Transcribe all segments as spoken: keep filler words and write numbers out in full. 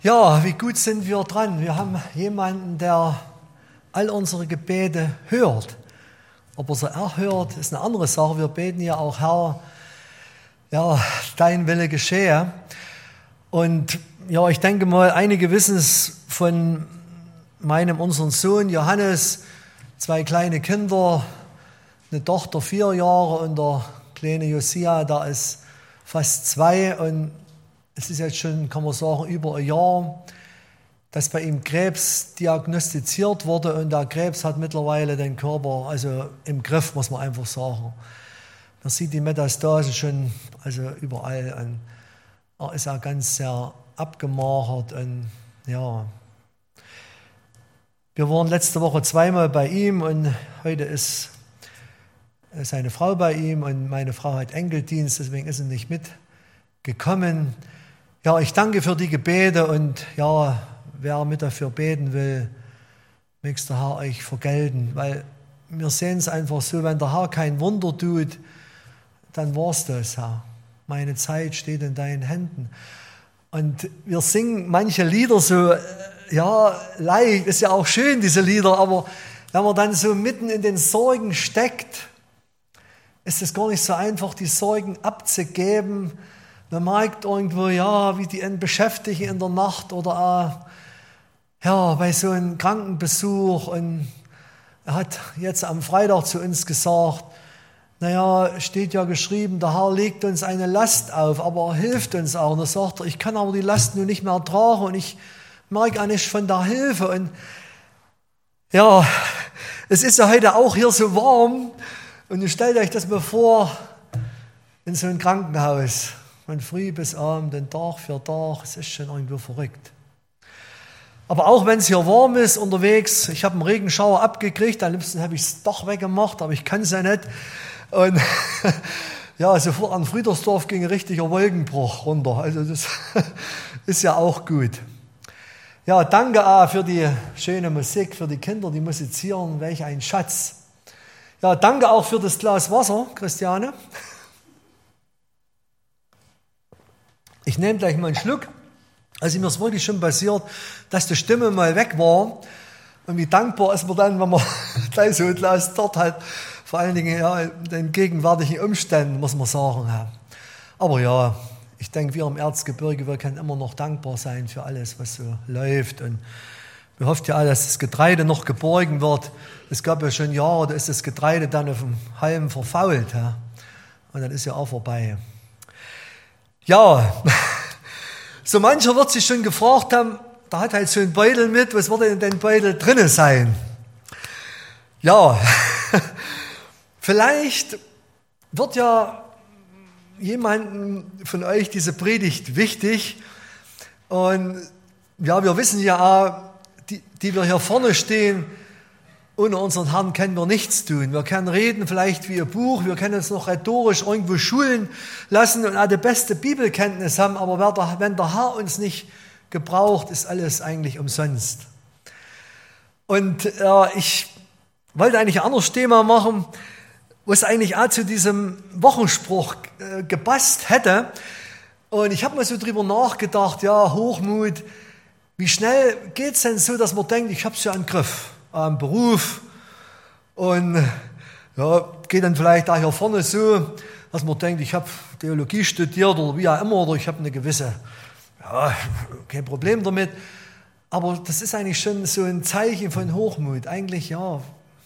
Ja, wie gut sind wir dran. Wir haben jemanden, der all unsere Gebete hört. Ob er sie erhört, ist eine andere Sache. Wir beten ja auch, Herr, ja, dein Wille geschehe. Und ja, ich denke mal, einige wissen es von meinem, unseren Sohn Johannes, zwei kleine Kinder, eine Tochter vier Jahre und der kleine Josia, der ist fast zwei. Und es ist jetzt schon, kann man sagen, über ein Jahr, dass bei ihm Krebs diagnostiziert wurde, und der Krebs hat mittlerweile den Körper also im Griff, muss man einfach sagen. Man sieht die Metastase schon also überall, und er ist auch ganz sehr abgemagert. Und ja, wir waren letzte Woche zweimal bei ihm, und heute ist seine Frau bei ihm, und meine Frau hat Enkeldienst, deswegen ist sie nicht mitgekommen. Ja, ich danke für die Gebete, und ja, wer mit dafür beten will, möge der Herr euch vergelten, weil wir sehen es einfach so, wenn der Herr kein Wunder tut, dann war's das, Herr. Meine Zeit steht in deinen Händen. Und wir singen manche Lieder so, ja, leicht, ist ja auch schön, diese Lieder, aber wenn man dann so mitten in den Sorgen steckt, ist es gar nicht so einfach, die Sorgen abzugeben. Man merkt irgendwo, ja, wie die einen beschäftigen in der Nacht oder auch, ja, bei so einem Krankenbesuch. Und er hat jetzt am Freitag zu uns gesagt, naja, steht ja geschrieben, der Herr legt uns eine Last auf, aber er hilft uns auch. Und er sagt, ich kann aber die Last nun nicht mehr ertragen, und ich merke auch nicht von der Hilfe. Und ja, es ist ja heute auch hier so warm, und ihr stellt euch das mal vor, in so ein Krankenhaus. Von früh bis abend, den Tag für Tag, es ist schon irgendwo verrückt. Aber auch wenn es hier warm ist unterwegs, ich habe einen Regenschauer abgekriegt, am liebsten habe ich es doch weggemacht, aber ich kann es ja nicht. Und ja, sofort an Friedersdorf ging ein richtiger Wolkenbruch runter. Also das ist ja auch gut. Ja, danke auch für die schöne Musik, für die Kinder, die musizieren, welch ein Schatz. Ja, danke auch für das Glas Wasser, Christiane. Ich nehme gleich mal einen Schluck. Also mir ist wirklich schon passiert, dass die Stimme mal weg war. Und wie dankbar ist man dann, wenn man gleich so ein Glas dort hat. Vor allen Dingen ja, in den gegenwärtigen Umständen, muss man sagen. Ja. Aber ja, ich denke, wir im Erzgebirge, wir können immer noch dankbar sein für alles, was so läuft. Und wir hoffen ja alle, dass das Getreide noch geborgen wird. Es gab ja schon Jahre, da ist das Getreide dann auf dem Halm verfault. Ja. Und dann ist ja auch vorbei. Ja, so mancher wird sich schon gefragt haben, da hat halt so ein Beutel mit, was wird denn in den Beutel drinnen sein? Ja, vielleicht wird ja jemandem von euch diese Predigt wichtig. Und ja, wir wissen ja auch, die, die wir hier vorne stehen, ohne unseren Herrn können wir nichts tun. Wir können reden vielleicht wie ein Buch, wir können uns noch rhetorisch irgendwo schulen lassen und auch die beste Bibelkenntnis haben, aber wenn der Herr uns nicht gebraucht, ist alles eigentlich umsonst. Und äh, ich wollte eigentlich ein anderes Thema machen, was eigentlich auch zu diesem Wochenspruch äh, gepasst hätte. Und ich habe mal so drüber nachgedacht, ja, Hochmut, wie schnell geht es denn so, dass man denkt, ich habe es ja im Griff. Am Beruf, und ja, geht dann vielleicht da hier vorne so, dass man denkt, ich habe Theologie studiert oder wie auch immer, oder ich habe eine gewisse, ja, kein Problem damit. Aber das ist eigentlich schon so ein Zeichen von Hochmut. Eigentlich, ja,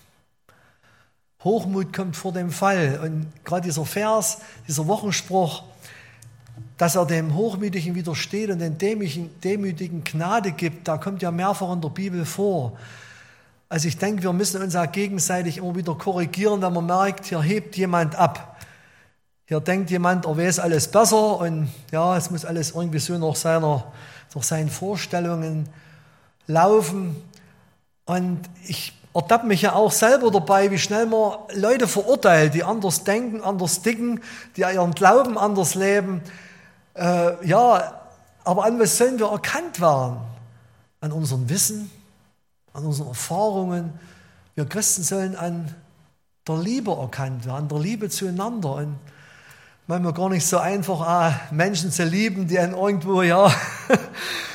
Hochmut kommt vor dem Fall. Und gerade dieser Vers, dieser Wochenspruch, dass er dem Hochmütigen widersteht und den Demütigen, Demütigen Gnade gibt, da kommt ja mehrfach in der Bibel vor. Also ich denke, wir müssen uns auch gegenseitig immer wieder korrigieren, wenn man merkt, hier hebt jemand ab. Hier denkt jemand, er weiß alles besser, und ja, es muss alles irgendwie so nach, seiner, nach seinen Vorstellungen laufen. Und ich ertappe mich ja auch selber dabei, wie schnell man Leute verurteilt, die anders denken, anders ticken, die ihren Glauben anders leben. Äh, ja, aber an was sollen wir erkannt werden? An unserem Wissen, an unseren Erfahrungen. Wir Christen sollen an der Liebe erkannt werden, an der Liebe zueinander. Und manchmal gar nicht so einfach, ah, Menschen zu lieben, die einen irgendwo, ja,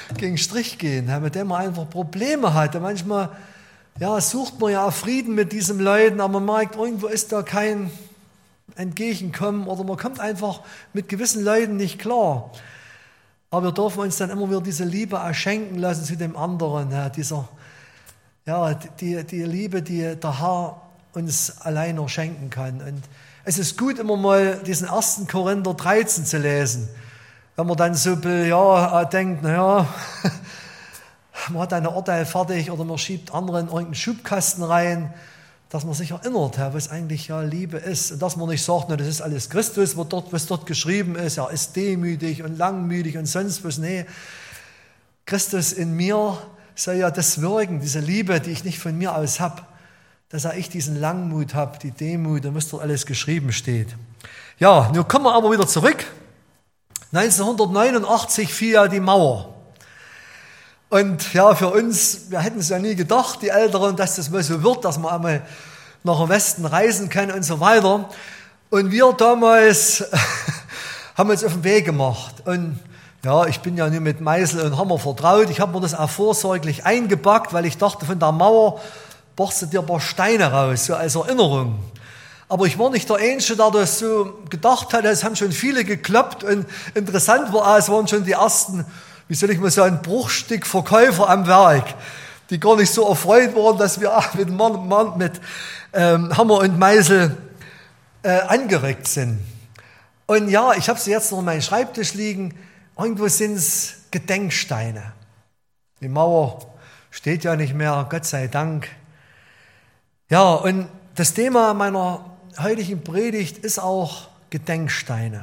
gegen Strich gehen, mit dem man einfach Probleme hat. Und manchmal ja, sucht man ja auch Frieden mit diesen Leuten, aber man merkt, irgendwo ist da kein Entgegenkommen oder man kommt einfach mit gewissen Leuten nicht klar. Aber wir dürfen uns dann immer wieder diese Liebe erschenken lassen zu dem anderen. Ja, dieser, ja, die, die Liebe, die der Herr uns allein noch schenken kann. Und es ist gut, immer mal diesen ersten Korinther dreizehn zu lesen. Wenn man dann so ja, denkt, naja, man hat ein Urteil fertig oder man schiebt andere in irgendeinen Schubkasten rein, dass man sich erinnert, was eigentlich ja Liebe ist. Und dass man nicht sagt, na, das ist alles Christus, was dort, was dort geschrieben ist, er ist demütig und langmütig und sonst was. Nee, Christus in mir soll ja das wirken, diese Liebe, die ich nicht von mir aus habe, dass ich diesen Langmut habe, die Demut, und was dort alles geschrieben steht. Ja, nun kommen wir aber wieder zurück. neunzehnhundertneunundachtzig fiel ja die Mauer. Und ja, für uns, wir hätten es ja nie gedacht, die Älteren, dass das mal so wird, dass man einmal nach dem Westen reisen kann und so weiter. Und wir damals haben uns auf den Weg gemacht. Und ja, ich bin ja nur mit Meißel und Hammer vertraut. Ich habe mir das auch vorsorglich eingepackt, weil ich dachte, von der Mauer bohrst du dir ein paar Steine raus, so als Erinnerung. Aber ich war nicht der Einzige, der das so gedacht hat. Es haben schon viele gekloppt und interessant war auch, es waren schon die ersten, wie soll ich mal sagen, Bruchstückverkäufer am Werk, die gar nicht so erfreut waren, dass wir auch mit, Mann, Mann, mit ähm, Hammer und Meißel äh, angeregt sind. Und ja, ich habe sie jetzt noch auf meinem Schreibtisch liegen. Irgendwo sind es Gedenksteine. Die Mauer steht ja nicht mehr, Gott sei Dank. Ja, und das Thema meiner heutigen Predigt ist auch Gedenksteine.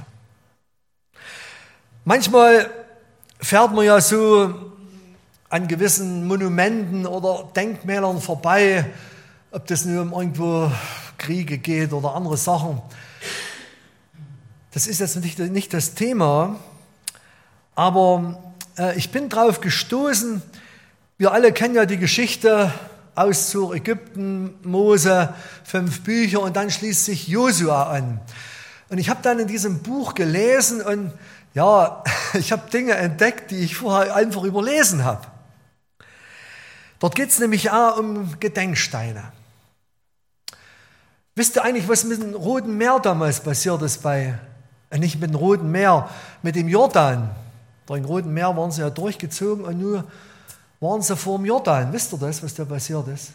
Manchmal fährt man ja so an gewissen Monumenten oder Denkmälern vorbei, ob das nur um irgendwo Kriege geht oder andere Sachen. Das ist jetzt nicht, nicht das Thema, aber äh, ich bin drauf gestoßen. Wir alle kennen ja die Geschichte, Auszug Ägypten, Mose, fünf Bücher und dann schließt sich Josua an. Und ich habe dann in diesem Buch gelesen und ja, ich habe Dinge entdeckt, die ich vorher einfach überlesen habe. Dort geht es nämlich auch um Gedenksteine. Wisst ihr eigentlich, was mit dem Roten Meer damals passiert ist? Bei, äh nicht mit dem Roten Meer, mit dem Jordan. Durch dem Roten Meer waren sie ja durchgezogen und nur waren sie vor dem Jordan. Wisst ihr das, was da passiert ist?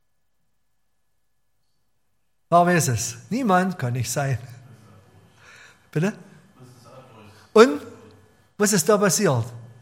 Wer weiß es? Niemand, kann nicht sein. Bitte? Und? Was ist da passiert?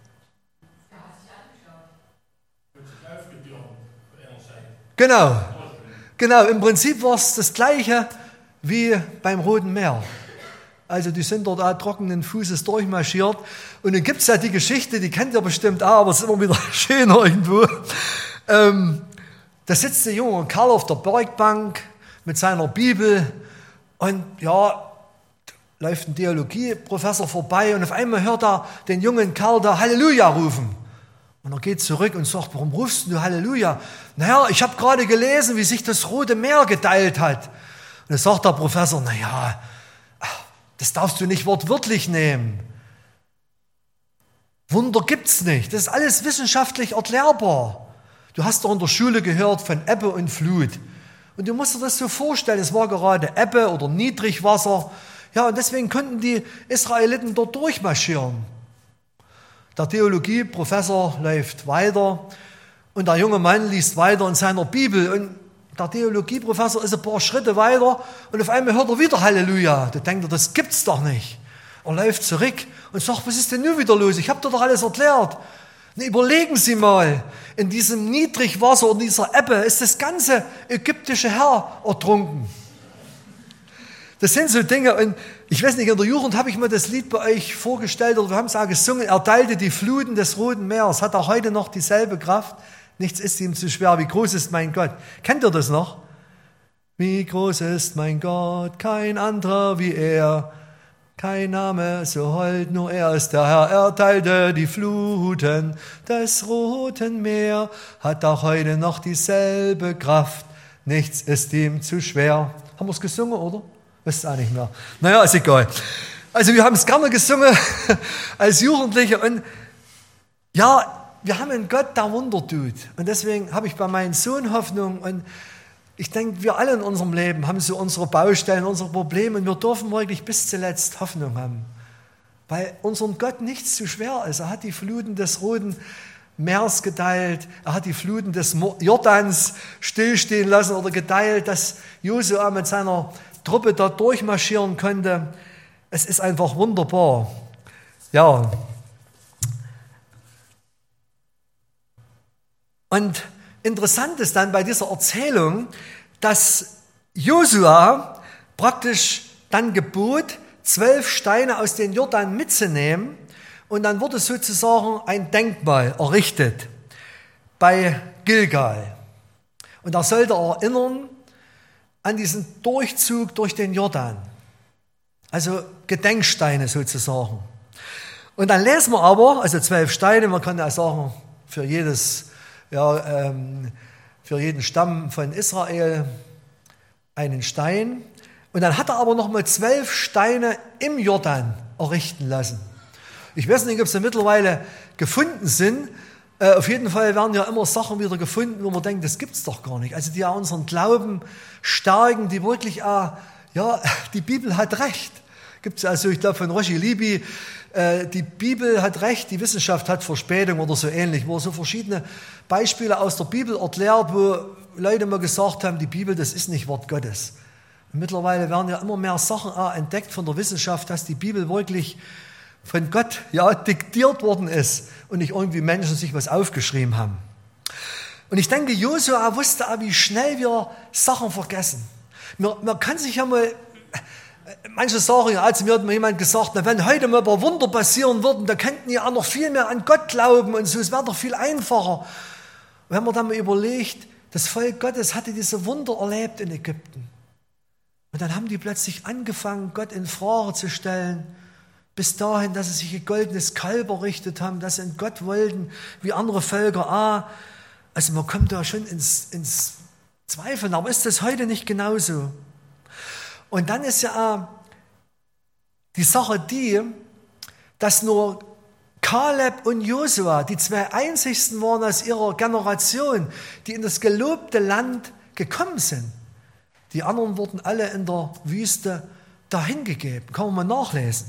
Genau. Genau, im Prinzip war es das Gleiche wie beim Roten Meer. Also die sind dort auch trockenen Fußes durchmarschiert. Und dann gibt es ja die Geschichte, die kennt ihr bestimmt auch, aber es ist immer wieder schön irgendwo. Ähm, da sitzt der junge Kerl auf der Bergbank mit seiner Bibel und ja, läuft ein Theologieprofessor vorbei und auf einmal hört er den jungen Kerl da Halleluja rufen. Und er geht zurück und sagt, warum rufst du Halleluja? Naja, ich habe gerade gelesen, wie sich das Rote Meer geteilt hat. Und dann sagt der Professor, naja, das darfst du nicht wortwörtlich nehmen. Wunder gibt's nicht. Das ist alles wissenschaftlich erklärbar. Du hast doch in der Schule gehört von Ebbe und Flut. Und du musst dir das so vorstellen, es war gerade Ebbe oder Niedrigwasser. Ja, und deswegen konnten die Israeliten dort durchmarschieren. Der Theologieprofessor läuft weiter und der junge Mann liest weiter in seiner Bibel. Und der Theologieprofessor ist ein paar Schritte weiter und auf einmal hört er wieder Halleluja. Da denkt er, das gibt's doch nicht. Er läuft zurück und sagt, was ist denn nun wieder los? Ich habe dir doch alles erklärt. Und überlegen Sie mal, in diesem Niedrigwasser und dieser Ebbe ist das ganze ägyptische Heer ertrunken. Das sind so Dinge, und ich weiß nicht, in der Jugend habe ich mir das Lied bei euch vorgestellt, oder wir haben es auch gesungen, er teilte die Fluten des Roten Meeres, hat auch heute noch dieselbe Kraft, nichts ist ihm zu schwer, wie groß ist mein Gott. Kennt ihr das noch? Wie groß ist mein Gott, kein anderer wie er, kein Name so hold, nur er ist der Herr, er teilte die Fluten des Roten Meeres, hat auch heute noch dieselbe Kraft, nichts ist ihm zu schwer. Haben wir es gesungen, oder? Wisst ihr auch nicht mehr. Naja, ist egal. Also wir haben es gerne gesungen als Jugendliche und Ja, wir haben einen Gott, der Wunder tut. Und deswegen habe ich bei meinem Sohn Hoffnung. Und ich denke, wir alle in unserem Leben haben so unsere Baustellen, unsere Probleme. Und wir dürfen wirklich bis zuletzt Hoffnung haben. Weil unserem Gott nichts zu schwer ist. Er hat die Fluten des Roten Meers geteilt. Er hat die Fluten des Jordans stillstehen lassen oder geteilt, dass Josua mit seiner Truppe da durchmarschieren konnte. Es ist einfach wunderbar. Ja. Und interessant ist dann bei dieser Erzählung, dass Josua praktisch dann gebot, zwölf Steine aus den Jordan mitzunehmen, und dann wurde sozusagen ein Denkmal errichtet bei Gilgal. Und er sollte erinnern an diesen Durchzug durch den Jordan. Also Gedenksteine sozusagen. Und dann lesen wir aber, also zwölf Steine, man kann ja sagen, für jedes, ja, ähm, für jeden Stamm von Israel einen Stein. Und dann hat er aber nochmal zwölf Steine im Jordan errichten lassen. Ich weiß nicht, ob sie mittlerweile gefunden sind. Äh, auf jeden Fall werden ja immer Sachen wieder gefunden, wo man denkt, das gibt's doch gar nicht. Also die ja unseren Glauben stärken, die wirklich, äh, ja, die Bibel hat recht. Gibt's also, ich glaube von Roshi Libi, äh, die Bibel hat recht, die Wissenschaft hat Verspätung oder so ähnlich, wo er so verschiedene Beispiele aus der Bibel erklärt, wo Leute mal gesagt haben, die Bibel, das ist nicht Wort Gottes. Und mittlerweile werden ja immer mehr Sachen äh, entdeckt von der Wissenschaft, dass die Bibel wirklich von Gott ja diktiert worden ist und nicht irgendwie Menschen sich was aufgeschrieben haben. Und ich denke, Josua wusste auch, wie schnell wir Sachen vergessen. Man, man kann sich ja mal, manche sagen ja, als mir hat mir jemand gesagt, na, wenn heute mal ein paar Wunder passieren würden, da könnten ja auch noch viel mehr an Gott glauben und so, es wäre doch viel einfacher. Und wenn man dann mal überlegt, das Volk Gottes hatte diese Wunder erlebt in Ägypten. Und dann haben die plötzlich angefangen, Gott in Frage zu stellen, bis dahin, dass sie sich ein goldenes Kalb errichtet haben, dass sie in Gott wollten, wie andere Völker. Ah, also man kommt da schon ins, ins Zweifeln, aber ist das heute nicht genauso? Und dann ist ja die Sache die, dass nur Kaleb und Josua die zwei einzigsten waren aus ihrer Generation, die in das gelobte Land gekommen sind. Die anderen wurden alle in der Wüste dahingegeben. Kann man mal nachlesen.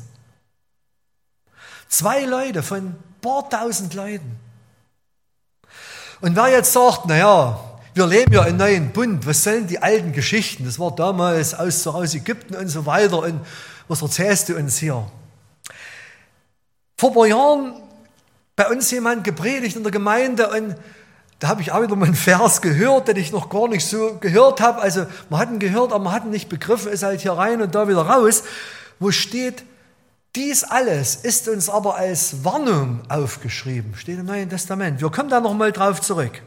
Zwei Leute von ein paar tausend Leuten. Und wer jetzt sagt, naja, wir leben ja im neuen Bund, was sollen die alten Geschichten? Das war damals aus, aus Ägypten und so weiter. Und was erzählst du uns hier? Vor ein paar Jahren bei uns jemand gepredigt in der Gemeinde und da habe ich auch wieder mal einen Vers gehört, den ich noch gar nicht so gehört habe. Also man hat ihn gehört, aber man hat ihn nicht begriffen, ist halt hier rein und da wieder raus, wo steht, dies alles ist uns aber als Warnung aufgeschrieben, steht im Neuen Testament. Wir kommen da noch mal drauf zurück.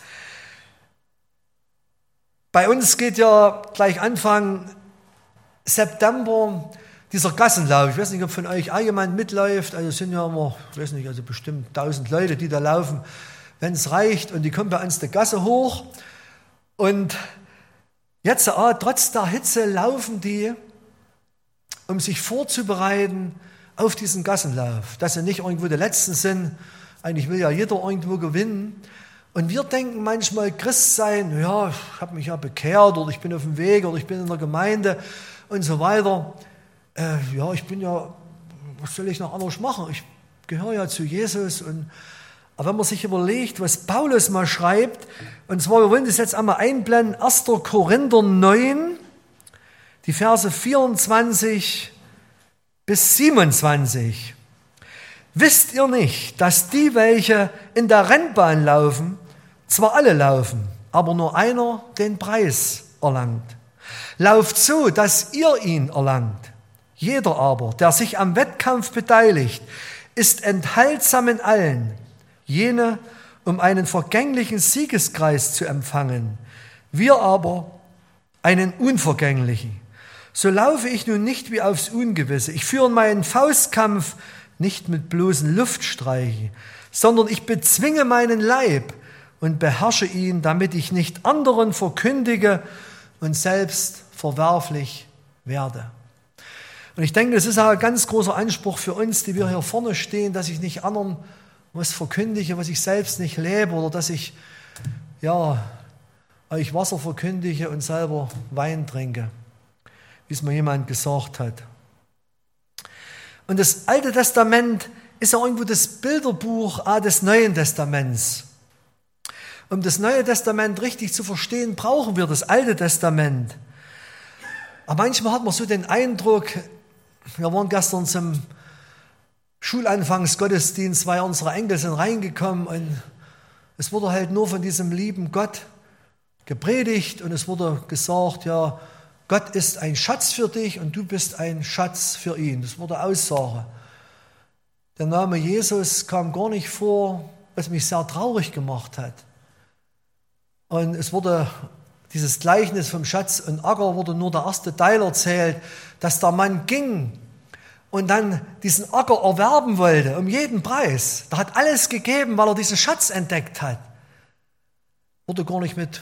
Bei uns geht ja gleich Anfang September dieser Gassenlauf. Ich weiß nicht, ob von euch auch jemand mitläuft. Also es sind ja immer, ich weiß nicht, also bestimmt tausend Leute, die da laufen, wenn es reicht. Und die kommen bei uns die Gasse hoch. Und jetzt, ah, trotz der Hitze, laufen die, um sich vorzubereiten auf diesen Gassenlauf. Dass sie nicht irgendwo die Letzten sind. Eigentlich will ja jeder irgendwo gewinnen. Und wir denken manchmal, Christ sein, ja, ich habe mich ja bekehrt oder ich bin auf dem Weg oder ich bin in der Gemeinde und so weiter. Äh, ja, ich bin ja, was soll ich noch anders machen? Ich gehöre ja zu Jesus. Und, aber wenn man sich überlegt, was Paulus mal schreibt, und zwar, wir wollen das jetzt einmal einblenden, erster Korinther neun, die Verse vierundzwanzig bis siebenundzwanzig. Wisst ihr nicht, dass die, welche in der Rennbahn laufen, zwar alle laufen, aber nur einer den Preis erlangt? Lauft so, dass ihr ihn erlangt. Jeder aber, der sich am Wettkampf beteiligt, ist enthaltsam in allen. Jene, um einen vergänglichen Siegeskreis zu empfangen, wir aber einen unvergänglichen. So laufe ich nun nicht wie aufs Ungewisse. Ich führe meinen Faustkampf nicht mit bloßen Luftstreichen, sondern ich bezwinge meinen Leib und beherrsche ihn, damit ich nicht anderen verkündige und selbst verwerflich werde. Und ich denke, das ist ein ganz großer Anspruch für uns, die wir hier vorne stehen, dass ich nicht anderen was verkündige, was ich selbst nicht lebe, oder dass ich ja, euch Wasser verkündige und selber Wein trinke, wie es mir jemand gesagt hat. Und das Alte Testament ist ja irgendwo das Bilderbuch des Neuen Testaments. Um das Neue Testament richtig zu verstehen, brauchen wir das Alte Testament. Aber manchmal hat man so den Eindruck, wir waren gestern zum Schulanfangsgottesdienst, zwei unserer Enkel sind reingekommen und es wurde halt nur von diesem lieben Gott gepredigt und es wurde gesagt, ja, Gott ist ein Schatz für dich und du bist ein Schatz für ihn. Das wurde Aussage. Der Name Jesus kam gar nicht vor, was mich sehr traurig gemacht hat. Und es wurde, dieses Gleichnis vom Schatz und Acker wurde nur der erste Teil erzählt, dass der Mann ging und dann diesen Acker erwerben wollte, um jeden Preis. Er hat alles gegeben, weil er diesen Schatz entdeckt hat. Wurde gar nicht mit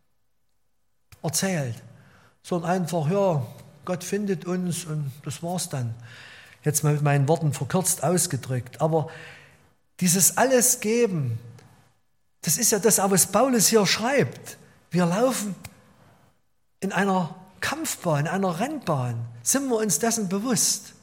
erzählt, sondern einfach, ja, Gott findet uns und das war's dann. Jetzt mal mit meinen Worten verkürzt ausgedrückt. Aber dieses alles geben, das ist ja das, was Paulus hier schreibt. Wir laufen in einer Kampfbahn, in einer Rennbahn. Sind wir uns dessen bewusst?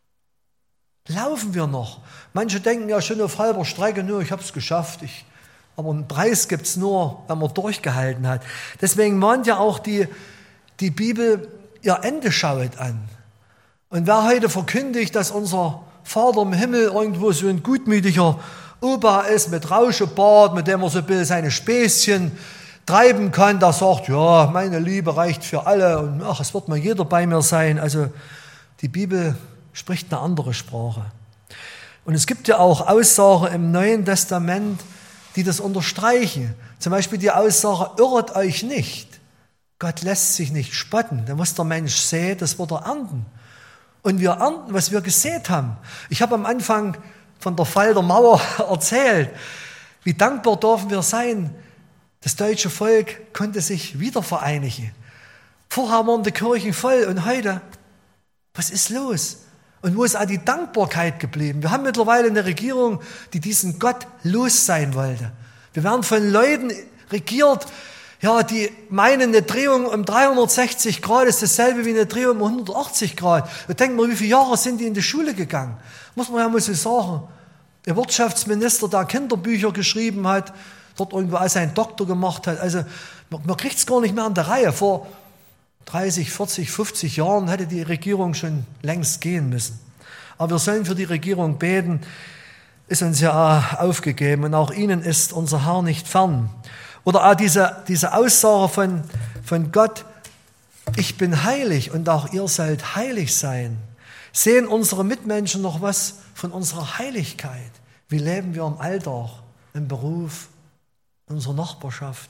Laufen wir noch? Manche denken ja schon auf halber Strecke, nur ich habe es geschafft. Ich, aber einen Preis gibt es nur, wenn man durchgehalten hat. Deswegen mahnt ja auch die, die Bibel ihr Ende schaut an. Und wer heute verkündigt, dass unser Vater im Himmel irgendwo so ein gutmütiger Opa ist mit Rauschebart, mit dem er so ein bisschen seine Späßchen treiben kann, der sagt, ja, meine Liebe reicht für alle und ach, es wird mal jeder bei mir sein. Also die Bibel spricht eine andere Sprache. Und es gibt ja auch Aussagen im Neuen Testament, die das unterstreichen. Zum Beispiel die Aussage, irret euch nicht. Gott lässt sich nicht spotten. Denn was der Mensch sät, das wird er ernten. Und wir ernten, was wir gesät haben. Ich habe am Anfang von der Fall der Mauer erzählt. Wie dankbar dürfen wir sein. Das deutsche Volk konnte sich wieder vereinigen. Vorher waren die Kirchen voll und heute, was ist los? Und wo ist auch die Dankbarkeit geblieben? Wir haben mittlerweile eine Regierung, die diesen Gott los sein wollte. Wir werden von Leuten regiert, ja, die meinen, eine Drehung um dreihundertsechzig Grad ist dasselbe wie eine Drehung um hundertachtzig Grad. Da denken wir, wie viele Jahre sind die in die Schule gegangen? Muss man ja mal so sagen. Der Wirtschaftsminister, der Kinderbücher geschrieben hat, dort irgendwo auch seinen Doktor gemacht hat. Also man, man kriegt es gar nicht mehr an der Reihe. Vor dreißig, vierzig, fünfzig Jahren hätte die Regierung schon längst gehen müssen. Aber wir sollen für die Regierung beten, ist uns ja aufgegeben und auch ihnen ist unser Herr nicht fern. Oder auch diese, diese Aussage von, von Gott, ich bin heilig und auch ihr sollt heilig sein. Sehen unsere Mitmenschen noch was von unserer Heiligkeit? Wie leben wir im Alltag, im Beruf, in unserer Nachbarschaft?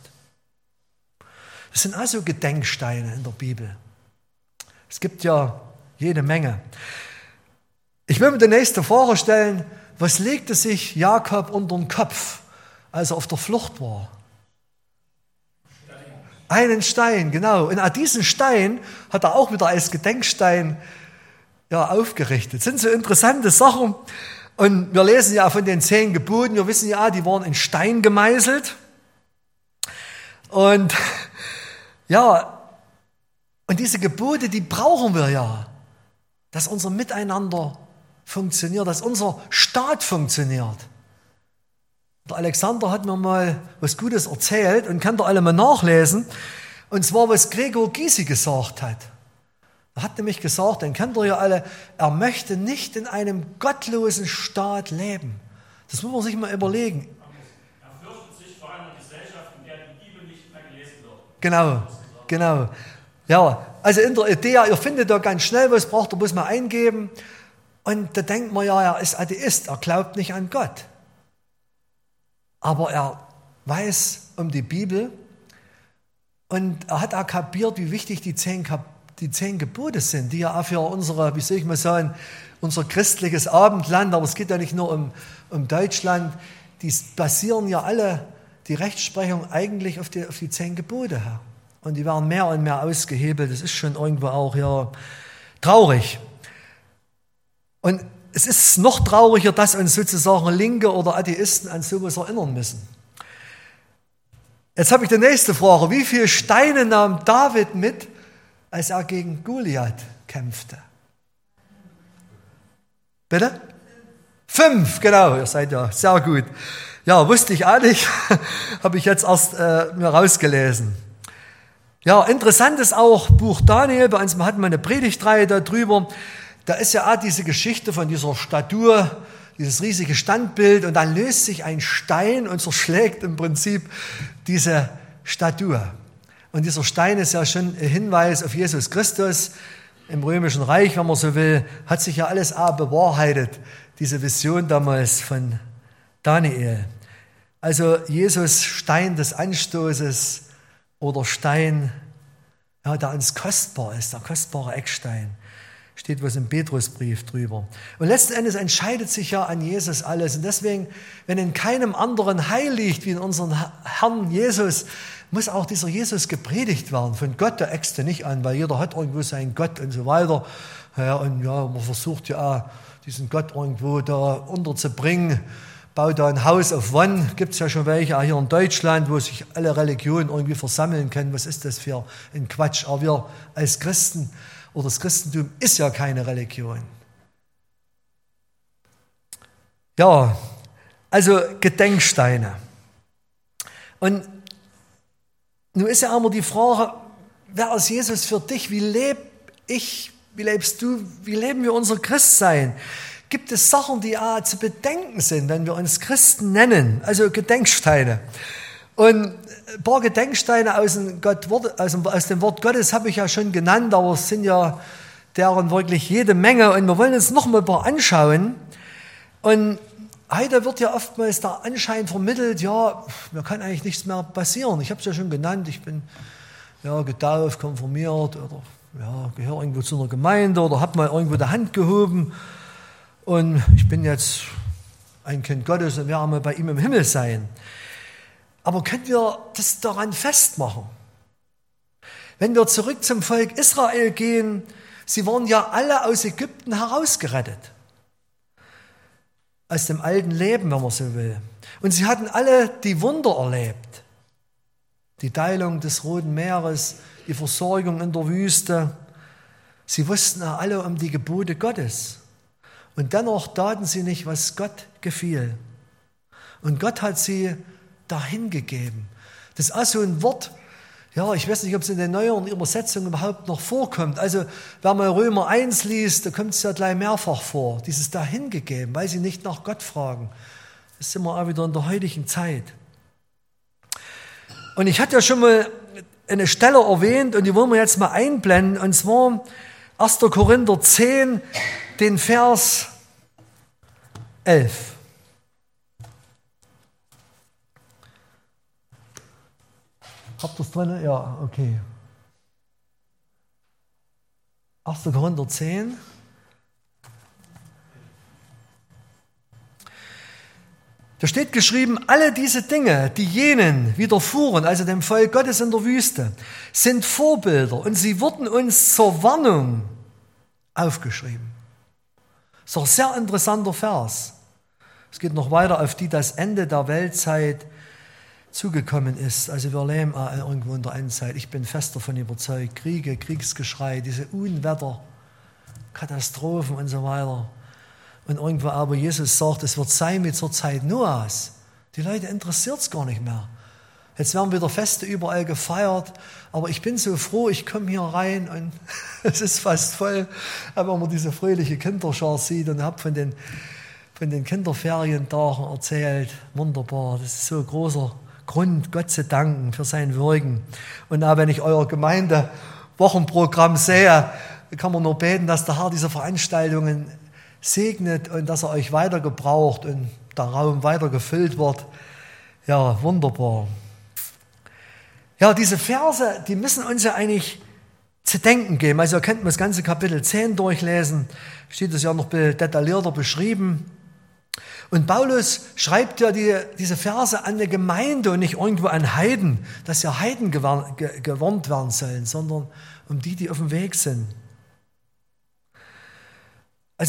Das sind also Gedenksteine in der Bibel. Es gibt ja jede Menge. Ich will mir die nächste Frage stellen, was legte sich Jakob unter den Kopf, als er auf der Flucht war? Einen Stein, genau. Und an diesen Stein hat er auch wieder als Gedenkstein ja, aufgerichtet. Das sind so interessante Sachen. Und wir lesen ja von den zehn Geboten, wir wissen ja, die waren in Stein gemeißelt. Und ja, und diese Gebote, die brauchen wir ja, dass unser Miteinander funktioniert, dass unser Staat funktioniert. Der Alexander hat mir mal was Gutes erzählt und könnt ihr alle mal nachlesen. Und zwar, was Gregor Gysi gesagt hat. Er hat nämlich gesagt, den kennt ihr ja alle, er möchte nicht in einem gottlosen Staat leben. Das muss man sich mal überlegen. Er fürchtet sich vor einer Gesellschaft, in der die Bibel nicht mehr gelesen wird. Genau, genau. Ja, also in der Idee, ihr findet da ganz schnell was, braucht ihr bloß mal eingeben. Und da denkt man ja, er ist Atheist, er glaubt nicht an Gott. Aber er weiß um die Bibel und er hat auch kapiert, wie wichtig die zehn, die zehn Gebote sind, die ja auch für unsere, wie soll ich mal sagen, unser christliches Abendland, aber es geht ja nicht nur um, um Deutschland, die basieren ja alle, die Rechtsprechung eigentlich auf die, auf die zehn Gebote. Und die werden mehr und mehr ausgehebelt, das ist schon irgendwo auch ja traurig. Und es ist noch trauriger, dass uns sozusagen Linke oder Atheisten an sowas erinnern müssen. Jetzt habe ich die nächste Frage. Wie viele Steine nahm David mit, als er gegen Goliath kämpfte? Bitte? Fünf, genau, ihr seid ja sehr gut. Ja, wusste ich auch nicht, habe ich jetzt erst äh, mir rausgelesen. Ja, interessant ist auch Buch Daniel, bei uns hatten wir eine Predigtreihe darüber. Da ist ja auch diese Geschichte von dieser Statue, dieses riesige Standbild, und dann löst sich ein Stein und zerschlägt im Prinzip diese Statue. Und dieser Stein ist ja schon ein Hinweis auf Jesus Christus. Im Römischen Reich, wenn man so will, hat sich ja alles auch bewahrheitet, diese Vision damals von Daniel. Also Jesus, Stein des Anstoßes oder Stein, ja, der uns kostbar ist, der kostbare Eckstein. Steht was im Petrusbrief drüber. Und letzten Endes entscheidet sich ja an Jesus alles. Und deswegen, wenn in keinem anderen Heil liegt wie in unserem Herrn Jesus, muss auch dieser Jesus gepredigt werden. Von Gott der Äxte nicht an, weil jeder hat irgendwo seinen Gott und so weiter. Ja, und ja, man versucht ja auch, diesen Gott irgendwo da unterzubringen. Baut da ein Haus auf One. Gibt es ja schon welche, auch hier in Deutschland, wo sich alle Religionen irgendwie versammeln können. Was ist das für ein Quatsch? Aber wir als Christen, oder das Christentum ist ja keine Religion. Ja, also Gedenksteine. Und nun ist ja immer die Frage, wer ist Jesus für dich? Wie lebe ich? Wie lebst du? Wie leben wir unser Christsein? Gibt es Sachen, die auch zu bedenken sind, wenn wir uns Christen nennen? Also Gedenksteine. Und ein paar Gedenksteine aus dem, Gott, aus dem Wort Gottes habe ich ja schon genannt, aber es sind ja deren wirklich jede Menge. Und wir wollen uns noch mal ein paar anschauen. Und heute wird ja oftmals der Anschein vermittelt, ja, mir kann eigentlich nichts mehr passieren. Ich habe es ja schon genannt, ich bin ja, getauft, konfirmiert oder ja, gehöre irgendwo zu einer Gemeinde oder habe mal irgendwo die Hand gehoben. Und ich bin jetzt ein Kind Gottes und werde mal bei ihm im Himmel sein. Aber können wir das daran festmachen? Wenn wir zurück zum Volk Israel gehen, sie waren ja alle aus Ägypten herausgerettet. Aus dem alten Leben, wenn man so will. Und sie hatten alle die Wunder erlebt. Die Teilung des Roten Meeres, die Versorgung in der Wüste. Sie wussten ja alle um die Gebote Gottes. Und dennoch taten sie nicht, was Gott gefiel. Und Gott hat sie dahin gegeben. Das ist auch so ein Wort, ja, ich weiß nicht, ob es in den neueren Übersetzungen überhaupt noch vorkommt. Also, wenn man Römer eins liest, da kommt es ja gleich mehrfach vor. Dieses dahingegeben, weil sie nicht nach Gott fragen. Das sind wir auch wieder in der heutigen Zeit. Und ich hatte ja schon mal eine Stelle erwähnt und die wollen wir jetzt mal einblenden. Und zwar erster Korinther zehn, den Vers elf. Habt ihr es drin? Ja, okay. erster Korinther zehn. Da steht geschrieben, alle diese Dinge, die jenen widerfuhren, also dem Volk Gottes in der Wüste, sind Vorbilder und sie wurden uns zur Warnung aufgeschrieben. Das ist doch ein sehr interessanter Vers. Es geht noch weiter, auf die das Ende der Weltzeit zugekommen ist. Also wir leben irgendwo in der Endzeit. Ich bin fest davon überzeugt. Kriege, Kriegsgeschrei, diese Unwetter, Katastrophen und so weiter. Und irgendwo aber Jesus sagt, es wird sein wie zur Zeit Noahs. Die Leute interessiert es gar nicht mehr. Jetzt werden wieder Feste überall gefeiert, aber ich bin so froh, ich komme hier rein und es ist fast voll, wenn man diese fröhliche Kinderschar sieht und habe von den, von den Kinderferientagen erzählt. Wunderbar, das ist so ein großer Grund, Gott zu danken für sein Wirken. Und auch wenn ich euer Gemeindewochenprogramm sehe, kann man nur beten, dass der Herr diese Veranstaltungen segnet und dass er euch weiter gebraucht und der Raum weiter gefüllt wird. Ja, wunderbar. Ja, diese Verse, die müssen uns ja eigentlich zu denken geben. Also ihr könnt mal das ganze Kapitel zehn durchlesen, steht es ja noch detaillierter beschrieben. Und Paulus schreibt ja die, diese Verse an eine Gemeinde und nicht irgendwo an Heiden, dass ja Heiden gewarnt, ge, gewarnt werden sollen, sondern um die, die auf dem Weg sind. Also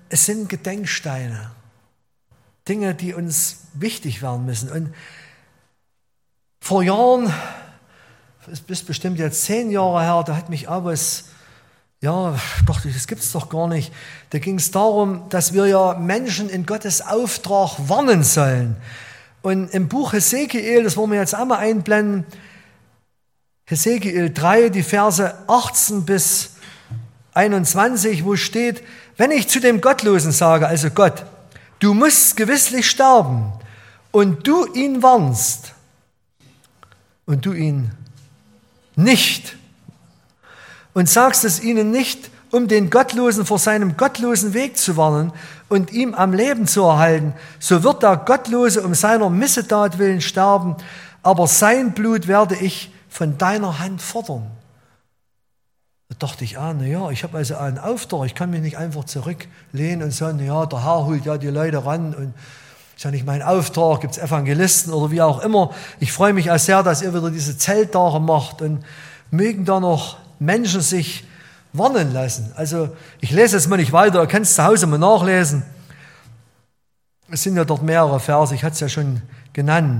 es sind Gedenksteine, Dinge, die uns wichtig werden müssen. Und vor Jahren, es ist bestimmt jetzt zehn Jahre her, da hat mich auch was, ja, doch, das gibt es doch gar nicht. Da ging es darum, dass wir ja Menschen in Gottes Auftrag warnen sollen. Und im Buch Hesekiel, das wollen wir jetzt einmal einblenden, Hesekiel drei, die Verse achtzehn bis einundzwanzig, wo steht, wenn ich zu dem Gottlosen sage, also Gott, du musst gewisslich sterben und du ihn warnst und du ihn nicht und sagst es ihnen nicht, um den Gottlosen vor seinem gottlosen Weg zu warnen und ihm am Leben zu erhalten, so wird der Gottlose um seiner Missetat willen sterben, aber sein Blut werde ich von deiner Hand fordern. Da dachte ich, ah, na ja, ich habe also einen Auftrag, ich kann mich nicht einfach zurücklehnen und sagen, na ja, der Herr holt ja die Leute ran und ist ja nicht mein Auftrag, gibt es Evangelisten oder wie auch immer. Ich freue mich auch sehr, dass ihr wieder diese Zelttage macht und mögen da noch Menschen sich warnen lassen. Also ich lese jetzt mal nicht weiter, ihr könnt es zu Hause mal nachlesen. Es sind ja dort mehrere Verse, ich hatte es ja schon genannt.